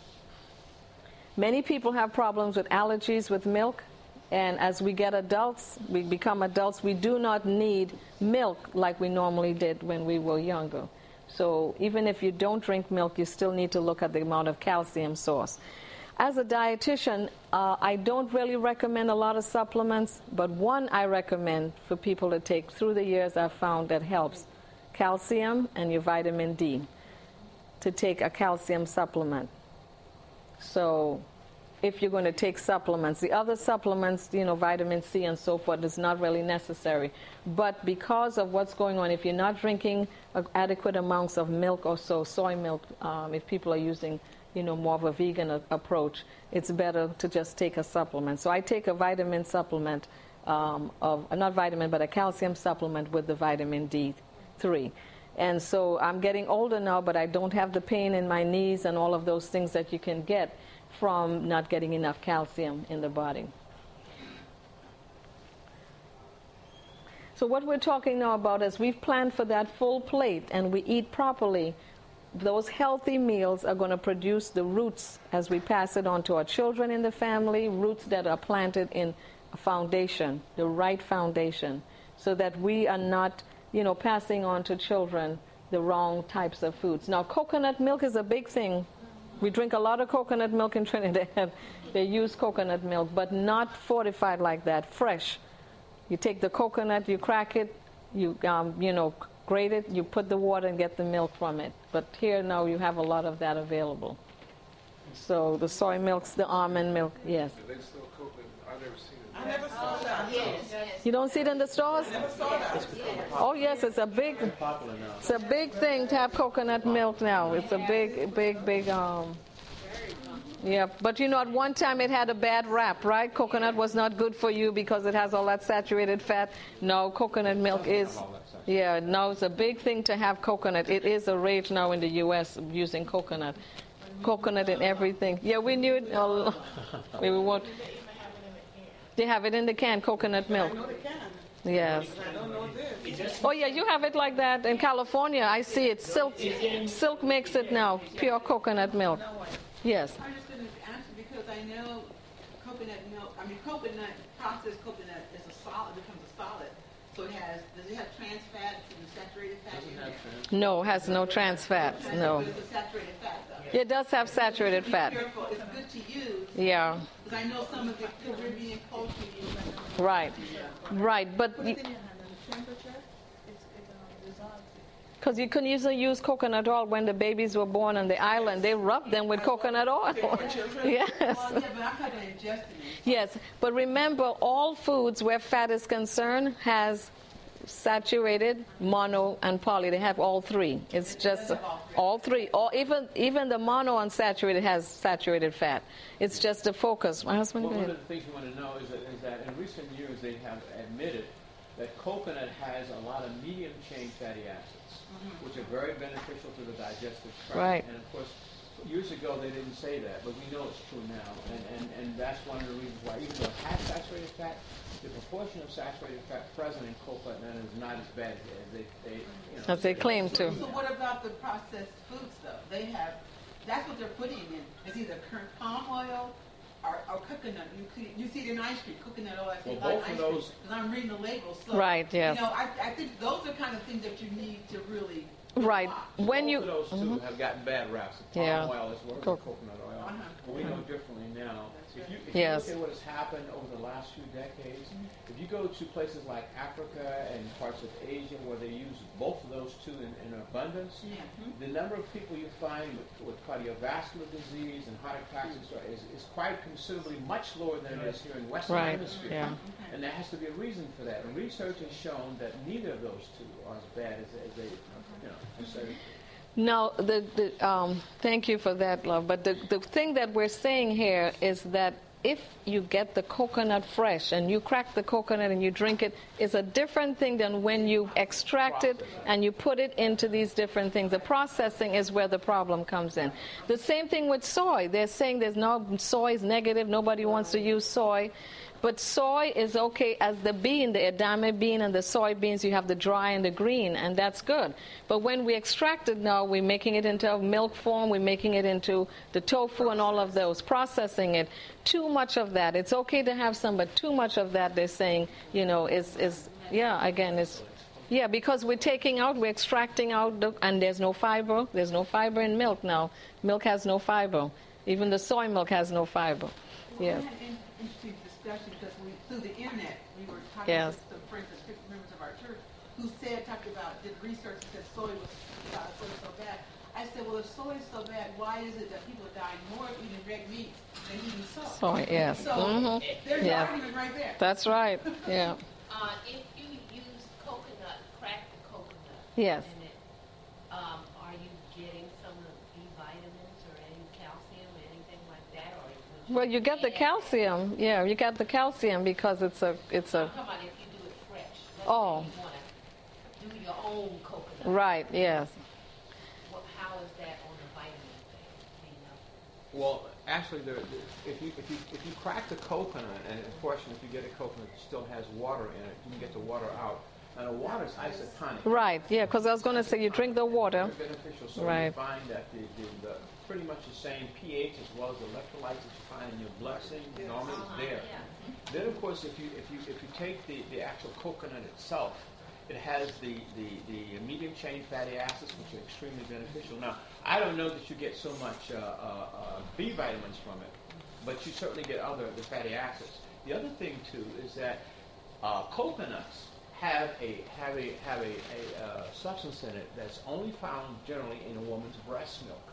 Many people have problems with allergies with milk, and as we get adults, we become adults, we do not need milk like we normally did when we were younger. So even if you don't drink milk, you still need to look at the amount of calcium source. As a dietitian, I don't really recommend a lot of supplements, but one I recommend for people to take through the years I've found that helps: calcium and your vitamin D, to take a calcium supplement. So if you're going to take supplements, the other supplements, vitamin C and so forth, is not really necessary. But because of what's going on, if you're not drinking adequate amounts of milk or so, soy milk, if people are using more of a vegan approach, it's better to just take a supplement. So I take a vitamin supplement, not vitamin, but a calcium supplement with the vitamin D3. And so I'm getting older now, but I don't have the pain in my knees and all of those things that you can get from not getting enough calcium in the body. So what we're talking now about is we've planned for that full plate and we eat properly. Those healthy meals are going to produce the roots as we pass it on to our children in the family, roots that are planted in a foundation, the right foundation, so that we are not, passing on to children the wrong types of foods. Now, coconut milk is a big thing. We drink a lot of coconut milk in Trinidad. They use coconut milk, but not fortified like that, fresh. You take the coconut, you crack it, you grate it, you put the water and get the milk from it. But here now you have a lot of that available. So the soy milks, the almond milk, yes. Do they still cook it? I never seen it. I never saw that. Yes. You don't see it in the stores? I never saw that. Oh yes, it's a big thing to have coconut milk now. It's a big. Yeah, but at one time it had a bad rap, right? Coconut was not good for you because it has all that saturated fat. No, coconut milk is. Yeah, now it's a big thing to have coconut. It is a rage now in the U.S. using coconut. Coconut in everything. Yeah, we knew it. We won't. They have it in the can, coconut milk. I know they can. Yes. I don't know this. Oh yeah, you have it like that in California. I see it. Silk makes it now. Pure coconut milk. Yes. I'm just going to answer because I know processed coconut is becomes a solid. So does it have trans fats and saturated fats in there? No, it has no trans fats. No. But it's a saturated fat though. It does have saturated fat. Be careful. It's good to use. Yeah. Because I know some of the Caribbean culture use it. Right. Right. But because you couldn't usually use coconut oil when the babies were born on the island. They rubbed them with coconut oil. Yes. Well, yeah, but I'm not ingesting it. Yes, but remember, all foods where fat is concerned has saturated, mono, and poly. They have all three. It's just all three. Or even the mono unsaturated has saturated fat. It's just the focus. My husband. Well, one of the things you want to know is that in recent years they have admitted that coconut has a lot of medium chain fatty acids, which are very beneficial to the digestive tract. Right. And of course, years ago they didn't say that, but we know it's true now. And that's one of the reasons why, even though it has saturated fat, the proportion of saturated fat present in coconut is not as bad as they claim to. So what about the processed foods though? That's what they're putting in. It's either palm oil or coconut. You see it in ice cream, coconut oil. I say both of those. Because I'm reading the labels. So, right. Yes. I think those are kind of things that you need to really. Right. When both of those two have gotten bad raps. Palm oil as well as coconut oil. But we know differently now. If you look at what has happened over the last few decades, if you go to places like Africa and parts of Asia where they use both of those two in abundance, the number of people you find with cardiovascular disease and heart attacks is quite considerably much lower than it is here in Western Hemisphere. Yeah. And there has to be a reason for that. And research has shown that neither of those two are as bad as they say. No, thank you for that, love. But the thing that we're saying here is that if you get the coconut fresh and you crack the coconut and you drink it, it's a different thing than when you extract it and you put it into these different things. The processing is where the problem comes in. The same thing with soy. They're saying soy is negative. Nobody wants to use soy. But soy is okay as the bean, the edamame bean and the soybeans. You have the dry and the green, and that's good. But when we extract it now, we're making it into milk form. We're making it into the tofu and all of those, processing it. Too much of that. It's okay to have some, but too much of that, they're saying, is because we're extracting out, and there's no fiber. There's no fiber in milk now. Milk has no fiber. Even the soy milk has no fiber. Well, Yes. we had an interesting discussion because through the internet, we were talking Yes. to some friends and members of our church who talked about, did research and said soy was so bad. I said, well, if soy is so bad, why is it that people are dying more of eating red meat than eating soy? Soy, yes. So there's Yes. an argument right there. That's right. Yeah. If you use coconut, crack the coconut. Yes. In it, are you getting some of the B vitamins or any calcium or anything like that? Or would you Well, you get the calcium. Yeah, you get the calcium because it's a. I'm talking about if you do it fresh. Let's Oh. say you want to do your own coconut. Right. Yes. How is that on the vitamin thing? Do you know? Well, actually, if you crack the coconut, and of course, if you get a coconut that still has water in it, you can get the water out. And the water is isotonic. Right. Yeah. Because I was going to say you drink the water. Very beneficial. So Right. you find that the pretty much the same pH as well as the electrolytes that you find in your bloodstream normally is there. Then, of course, if you take the actual coconut itself, it has the medium chain fatty acids, which are extremely beneficial. Now, I don't know that you get so much B vitamins from it, but you certainly get the fatty acids. The other thing too is that coconuts have a substance in it that's only found generally in a woman's breast milk.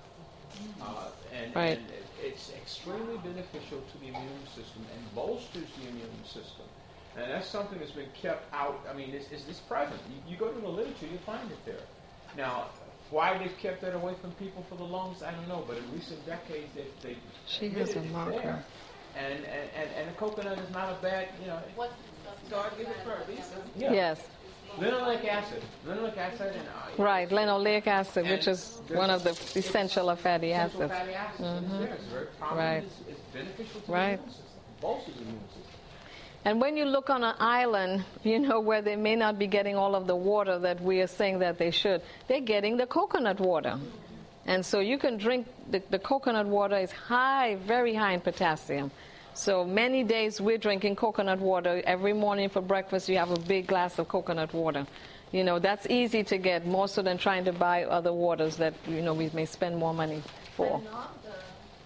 Right. And it's extremely beneficial to the immune system and bolsters the immune system. And that's something that's been kept out. I mean, it's present. You go to the literature, you find it there. Now, why they've kept that away from people for the longest, I don't know. But in recent decades, they She has a admitted it's marker. there. And the coconut is not a bad, What's God give it first. yeah. Yes. Linoleic acid, and Right. Linoleic acid, which is one of the essential fatty essential acids. fatty acids. It's there. It's very prominent. Right. It's beneficial to Right. the immune system. Bolsters the immune system. And when you look on an island, where they may not be getting all of the water that we are saying that they should, they're getting the coconut water. And so you can drink, the coconut water is high, very high in potassium. So many days we're drinking coconut water. Every morning for breakfast you have a big glass of coconut water. That's easy to get, more so than trying to buy other waters that, we may spend more money for. But not the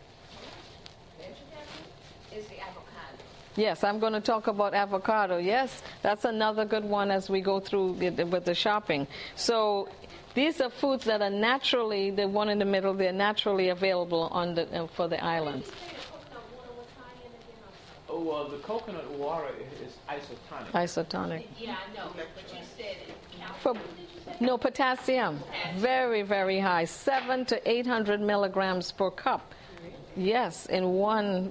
vegetable is the avocado. Yes, I'm going to talk about avocado. Yes, that's another good one as we go through with the shopping. So these are foods that are naturally, the one in the middle, they're naturally available for the islands. Oh, well, the coconut water is isotonic. Isotonic. Yeah, I know, but you said For, no, potassium. Very, very high. 700 to 800 milligrams per cup. Yes, in one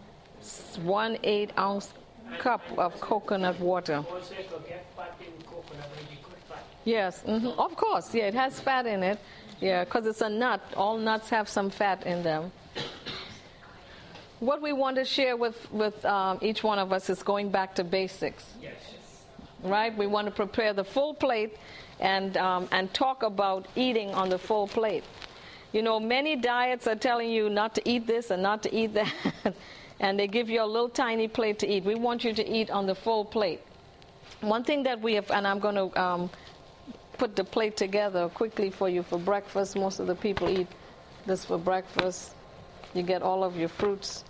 8-ounce cup of coconut water. Also, you could get fat in coconut, really good fat. Yes, of course. Yeah, it has fat in it. Yeah, because it's a nut. All nuts have some fat in them. What we want to share with each one of us is going back to basics. Yes. Right? We want to prepare the full plate and talk about eating on the full plate. Many diets are telling you not to eat this and not to eat that, and they give you a little tiny plate to eat. We want you to eat on the full plate. One thing that we have, and I'm going to put the plate together quickly for you for breakfast. Most of the people eat this for breakfast. You get all of your fruits.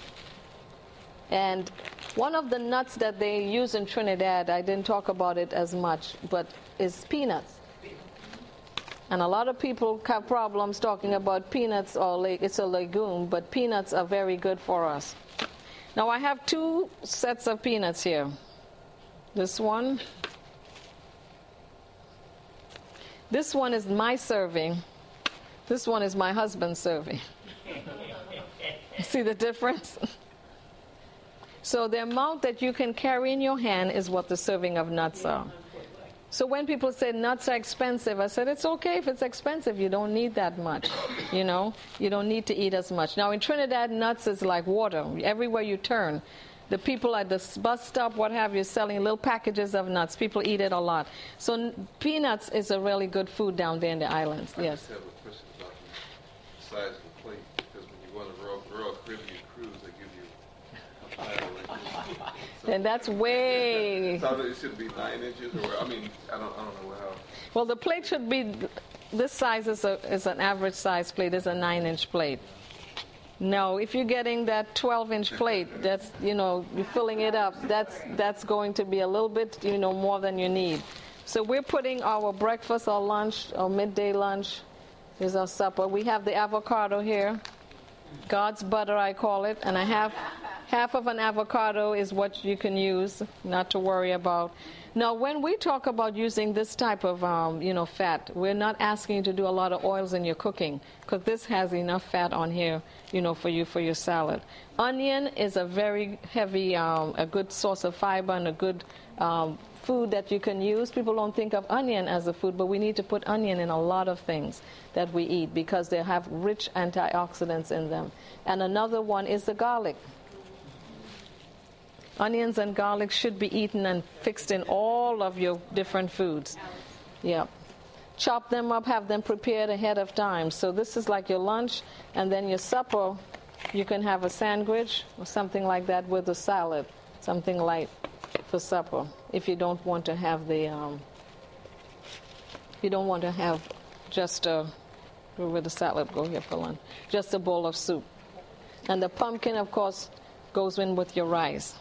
And one of the nuts that they use in Trinidad, I didn't talk about it as much, but is peanuts. And a lot of people have problems talking about peanuts, or it's a legume, but peanuts are very good for us. Now I have 2 sets of peanuts here. This one. This one is my serving. This one is my husband's serving. See the difference? So the amount that you can carry in your hand is what the serving of nuts are. So when people say nuts are expensive, I said, it's okay if it's expensive. You don't need that much. You don't need to eat as much. Now in Trinidad, nuts is like water. Everywhere you turn, The people at the bus stop, what have you, selling little packages of nuts. People eat it a lot. So peanuts is a really good food down there in the islands. I Yes. just have a question about the size of the plate, because when you go on a Royal Caribbean cruise, they give you a platter like this. And that's way. So it should be 9 inches, or I mean, I don't know how. Well, the plate should be. This size is an average size plate. It's a 9-inch plate. No, if you're getting that 12-inch plate, that's, you're filling it up, that's going to be a little bit, more than you need. So we're putting our breakfast, our lunch, our midday lunch, is our supper. We have the avocado here, God's butter I call it, and half of an avocado is what you can use, not to worry about. Now, when we talk about using this type of, fat, we're not asking you to do a lot of oils in your cooking, because this has enough fat on here, for your salad. Onion is a very heavy, a good source of fiber and a good food that you can use. People don't think of onion as a food, but we need to put onion in a lot of things that we eat because they have rich antioxidants in them. And another one is the garlic. Onions and garlic should be eaten and fixed in all of your different foods. Yeah. Chop them up, have them prepared ahead of time. So this is like your lunch, and then your supper, you can have a sandwich or something like that with a salad, something light for supper. If you don't want to have just where would the salad go here for lunch? Just a bowl of soup. And the pumpkin, of course, goes in with your rice.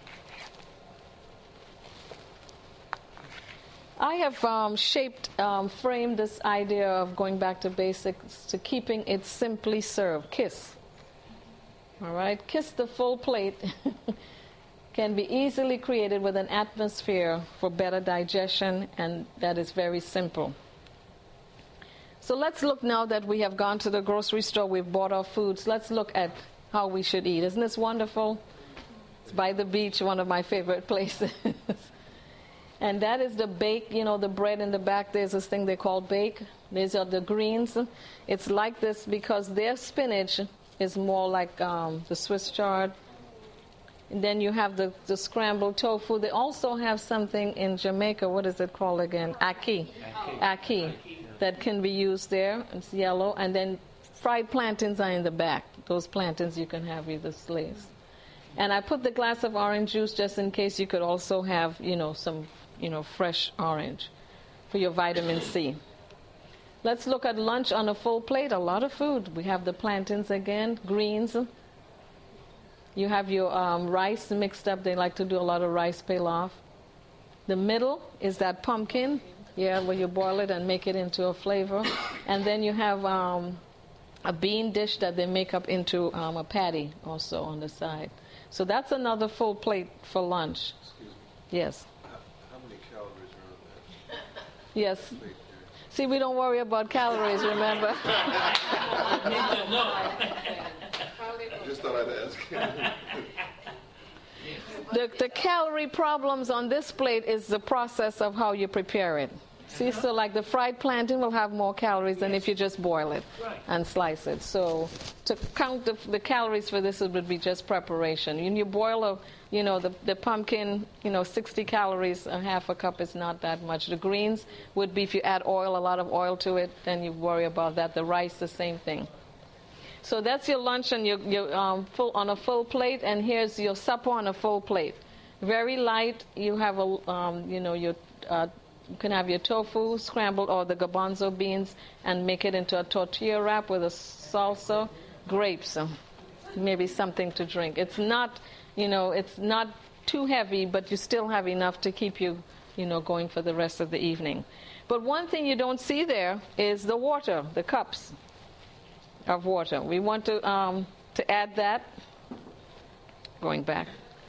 I have framed this idea of going back to basics to keeping it simply served. KISS. All right? KISS, the full plate, can be easily created with an atmosphere for better digestion, and that is very simple. So let's look now that we have gone to the grocery store, we've bought our foods. Let's look at how we should eat. Isn't this wonderful? It's by the beach, one of my favorite places. And that is the bake, the bread in the back. There's this thing they call bake. These are the greens. It's like this because their spinach is more like the Swiss chard. And then you have the scrambled tofu. They also have something in Jamaica. What is it called again? Ackee. Ackee. That can be used there. It's yellow. And then fried plantains are in the back. Those plantains you can have either slice. And I put the glass of orange juice just in case you could also have, some fresh orange for your vitamin C. Let's look at lunch on a full plate. A lot of food. We have the plantains again, greens. You have your rice mixed up. They like to do a lot of rice pilaf. The middle is that pumpkin, where you boil it and make it into a flavor. And then you have a bean dish that they make up into a patty also on the side. So that's another full plate for lunch. Excuse me. Yes. How many calories are on that? Yes. Plate there? See, we don't worry about calories, remember? Just thought I'd ask. The calorie problems on this plate is the process of how you prepare it. See, so like the fried plantain will have more calories than if you just boil it and slice it. So to count the calories for this would be just preparation. When you boil the pumpkin, 60 calories, a half a cup is not that much. The greens would be if you add oil, a lot of oil to it, then you worry about that. The rice, the same thing. So that's your lunch and your on a full plate, and here's your supper on a full plate. Very light. You have you can have your tofu scrambled or the garbanzo beans and make it into a tortilla wrap with a salsa, grapes, maybe something to drink. It's not, it's not too heavy, but you still have enough to keep you, going for the rest of the evening. But one thing you don't see there is the water, the cups of water. We want to add that. Going back.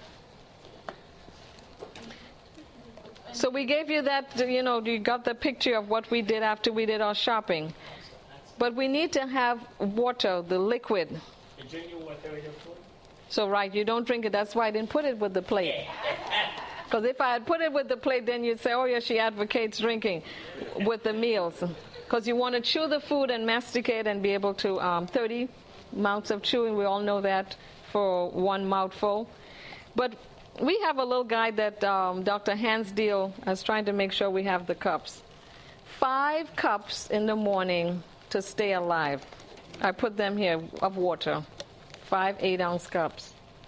So we gave you that, you got the picture of what we did after we did our shopping. But we need to have water, the liquid. You drink your water with your food? So, right, you don't drink it. That's why I didn't put it with the plate. Because if I had put it with the plate, then you'd say, oh, yeah, she advocates drinking with the meals. Because you want to chew the food and masticate and be able to, 30 mouths of chewing, we all know that, for one mouthful. But we have a little guide that Dr. Hansdale is trying to make sure we have the cups. 5 cups in the morning to stay alive. I put them here of water. 5 8-ounce cups.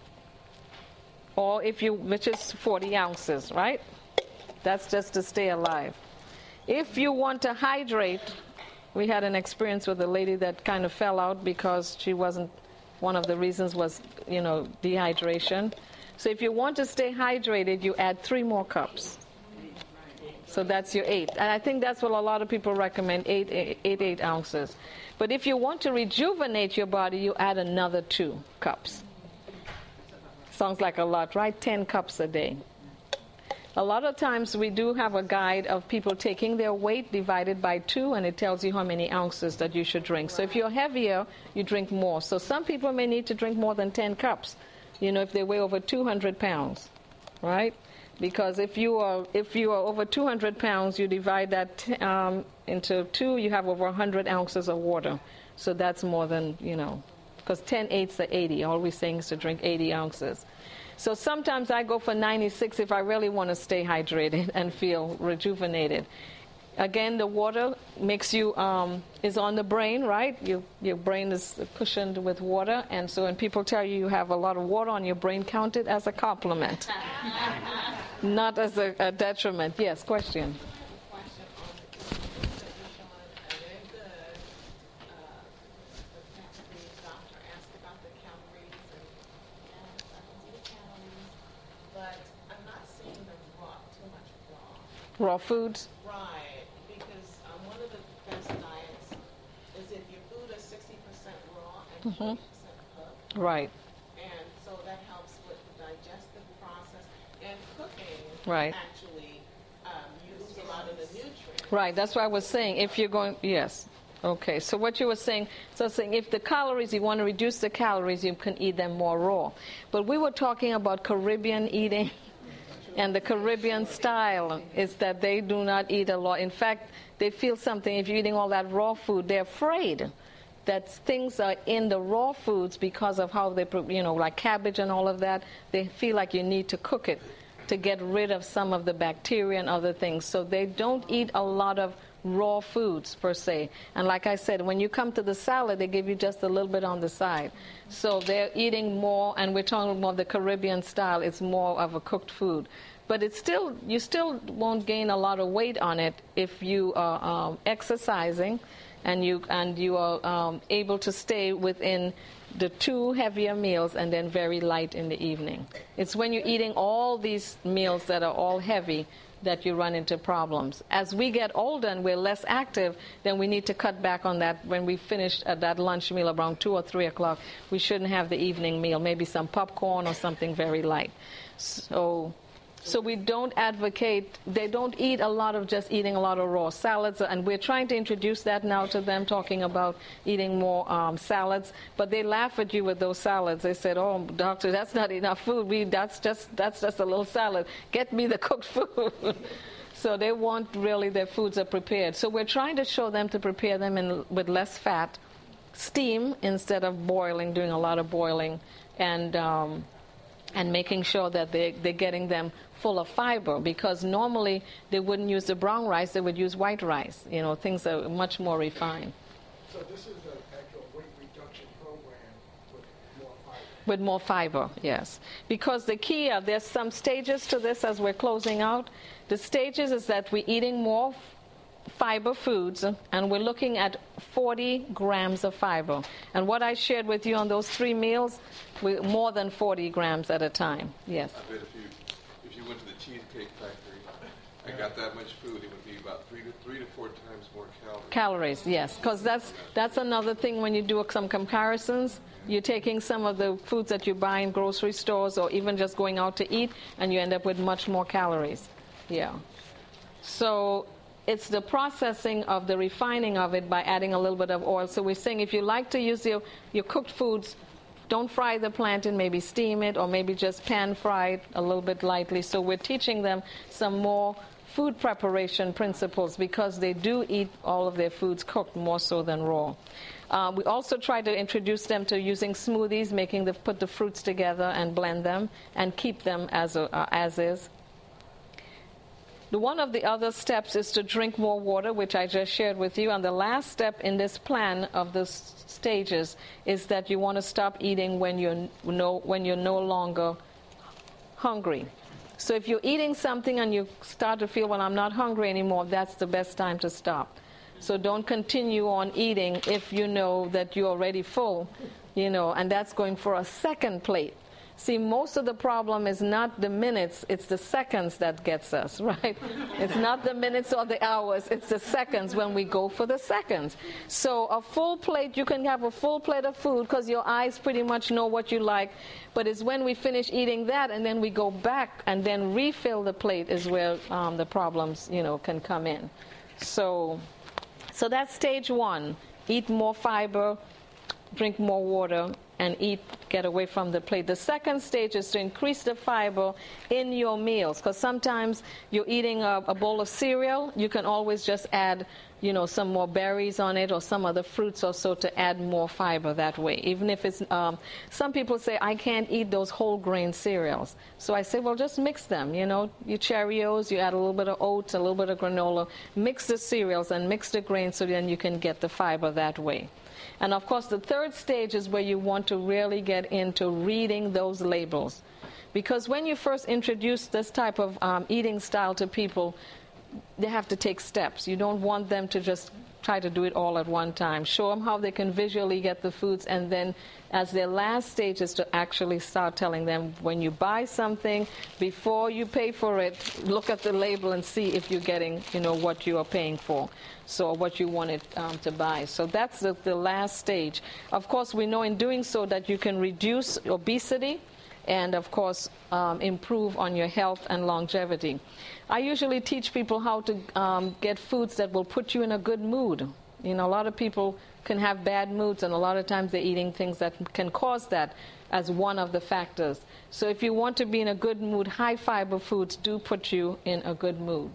Or which is 40 ounces, right? That's just to stay alive. If you want to hydrate, we had an experience with a lady that kind of fell out because one of the reasons was, dehydration. So if you want to stay hydrated, you add 3 more cups. So that's your 8. And I think that's what a lot of people recommend, 8 ounces. But if you want to rejuvenate your body, you add another 2 cups. Sounds like a lot, right? 10 cups a day. A lot of times we do have a guide of people taking their weight divided by 2, and it tells you how many ounces that you should drink. So if you're heavier, you drink more. So some people may need to drink more than 10 cups, if they weigh over 200 pounds, right? Because if you are over 200 pounds, you divide that into 2, you have over 100 ounces of water. So that's more than, because 10 eighths are 80. All we're saying is to drink 80 ounces. So sometimes I go for 96 if I really want to stay hydrated and feel rejuvenated. Again, the water makes you, is on the brain, right? Your brain is cushioned with water. And so when people tell you have a lot of water on your brain, count it as a compliment, not as a detriment. Yes, question? Raw foods? Right, because one of the best diets is if your food is 60% raw and 40% cooked. Right. And so that helps with the digestive process. And cooking right. actually uses a lot of the nutrients. Right, that's what I was saying. If you're going, yes. Okay, so what you were saying, if the calories, you want to reduce the calories, you can eat them more raw. But we were talking about Caribbean eating. And the Caribbean style is that they do not eat a lot. In fact, they feel something. If you're eating all that raw food, they're afraid that things are in the raw foods because of how they, like cabbage and all of that. They feel like you need to cook it to get rid of some of the bacteria and other things. So they don't eat a lot of raw foods per se. And like I said, when you come to the salad, they give you just a little bit on the side. So they're eating more, and we're talking about the Caribbean style. It's more of a cooked food. But you still won't gain a lot of weight on it if you are exercising and you are able to stay within the 2 heavier meals and then very light in the evening. It's when you're eating all these meals that are all heavy that you run into problems. As we get older and we're less active, then we need to cut back on that. When we finish that lunch meal around 2 or 3 o'clock, we shouldn't have the evening meal, maybe some popcorn or something very light. So we don't advocate, they don't eat a lot of just eating a lot of raw salads, and we're trying to introduce that now to them, talking about eating more salads, but they laugh at you with those salads. They said, "Oh, doctor, that's not enough food. That's just a little salad. Get me the cooked food." So they want really their foods are prepared. So we're trying to show them to prepare them with less fat, steam instead of boiling, doing a lot of boiling, and making sure that they're getting them full of fiber, because normally they wouldn't use the brown rice, they would use white rice. Things are much more refined. So this is an actual weight reduction program with more fiber. With more fiber, yes. Because the key, there's some stages to this as we're closing out. The stages is that we're eating more fiber foods, and we're looking at 40 grams of fiber. And what I shared with you on those 3 meals, more than 40 grams at a time. Yes. I bet if you went to the Cheesecake Factory and got that much food, it would be about 3 to 4 times more calories. Calories, yes, because that's another thing when you do some comparisons. You're taking some of the foods that you buy in grocery stores or even just going out to eat, and you end up with much more calories. Yeah. So it's the processing of the refining of it by adding a little bit of oil. So we're saying if you like to use your cooked foods, don't fry the plantain, maybe steam it, or maybe just pan fry it a little bit lightly. So we're teaching them some more food preparation principles because they do eat all of their foods cooked more so than raw. We also try to introduce them to using smoothies, put the fruits together and blend them and keep them as is. One of the other steps is to drink more water, which I just shared with you. And the last step in this plan of the stages is that you want to stop eating when you're no longer hungry. So if you're eating something and you start to feel, well, I'm not hungry anymore, that's the best time to stop. So don't continue on eating if you know that you're already full, and that's going for a second plate. See, most of the problem is not the minutes, it's the seconds that gets us, right? It's not the minutes or the hours, it's the seconds when we go for the seconds. So a full plate, you can have a full plate of food because your eyes pretty much know what you like, but it's when we finish eating that and then we go back and then refill the plate is where the problems, can come in. So that's stage one. Eat more fiber, drink more water, and get away from the plate. The second stage is to increase the fiber in your meals, because sometimes you're eating a bowl of cereal, you can always just add, some more berries on it or some other fruits or so to add more fiber that way. Even if it's, some people say, I can't eat those whole grain cereals. So I say, well, just mix them, your Cheerios, you add a little bit of oats, a little bit of granola, mix the cereals and mix the grains so then you can get the fiber that way. And of course, the third stage is where you want to really get into reading those labels. Because when you first introduce this type of eating style to people, they have to take steps. You don't want them to just try to do it all at one time. Show them how they can visually get the foods, and then as their last stage is to actually start telling them, when you buy something, before you pay for it, look at the label and see if you're getting, what you are paying for. So what you wanted to buy. So that's the last stage. Of course, we know in doing so that you can reduce obesity and, of course, improve on your health and longevity. I usually teach people how to get foods that will put you in a good mood. A lot of people can have bad moods, and a lot of times they're eating things that can cause that as one of the factors. So if you want to be in a good mood, high fiber foods do put you in a good mood.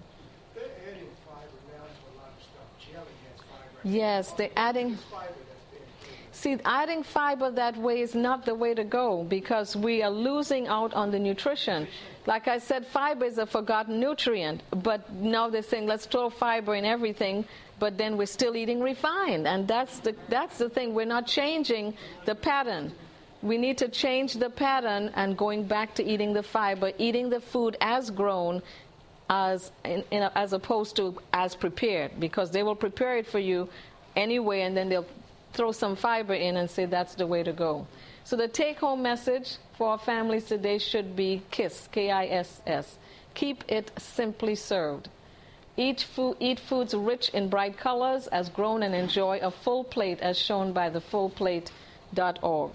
Yes, they're adding. See, adding fiber that way is not the way to go, because we are losing out on the nutrition. Like I said, fiber is a forgotten nutrient, but now they're saying let's throw fiber in everything, but then we're still eating refined, and that's the thing. We're not changing the pattern. We need to change the pattern and going back to eating the fiber, eating the food as grown, as opposed to as prepared, because they will prepare it for you anyway, and then they'll throw some fiber in and say that's the way to go. So the take-home message for our families today should be KISS, K-I-S-S. Keep it simply served. Eat foods rich in bright colors as grown, and enjoy a full plate as shown by thefullplate.org.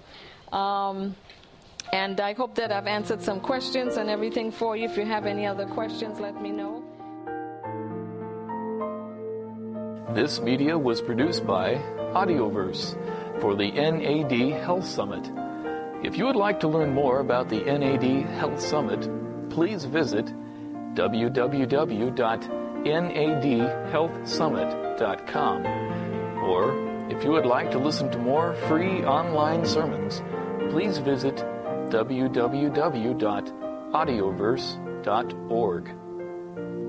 And I hope that I've answered some questions and everything for you. If you have any other questions, let me know. This media was produced by Audioverse for the NAD Health Summit. If you would like to learn more about the NAD Health Summit, please visit www.nadhealthsummit.com. Or if you would like to listen to more free online sermons, please visit www.audioverse.org.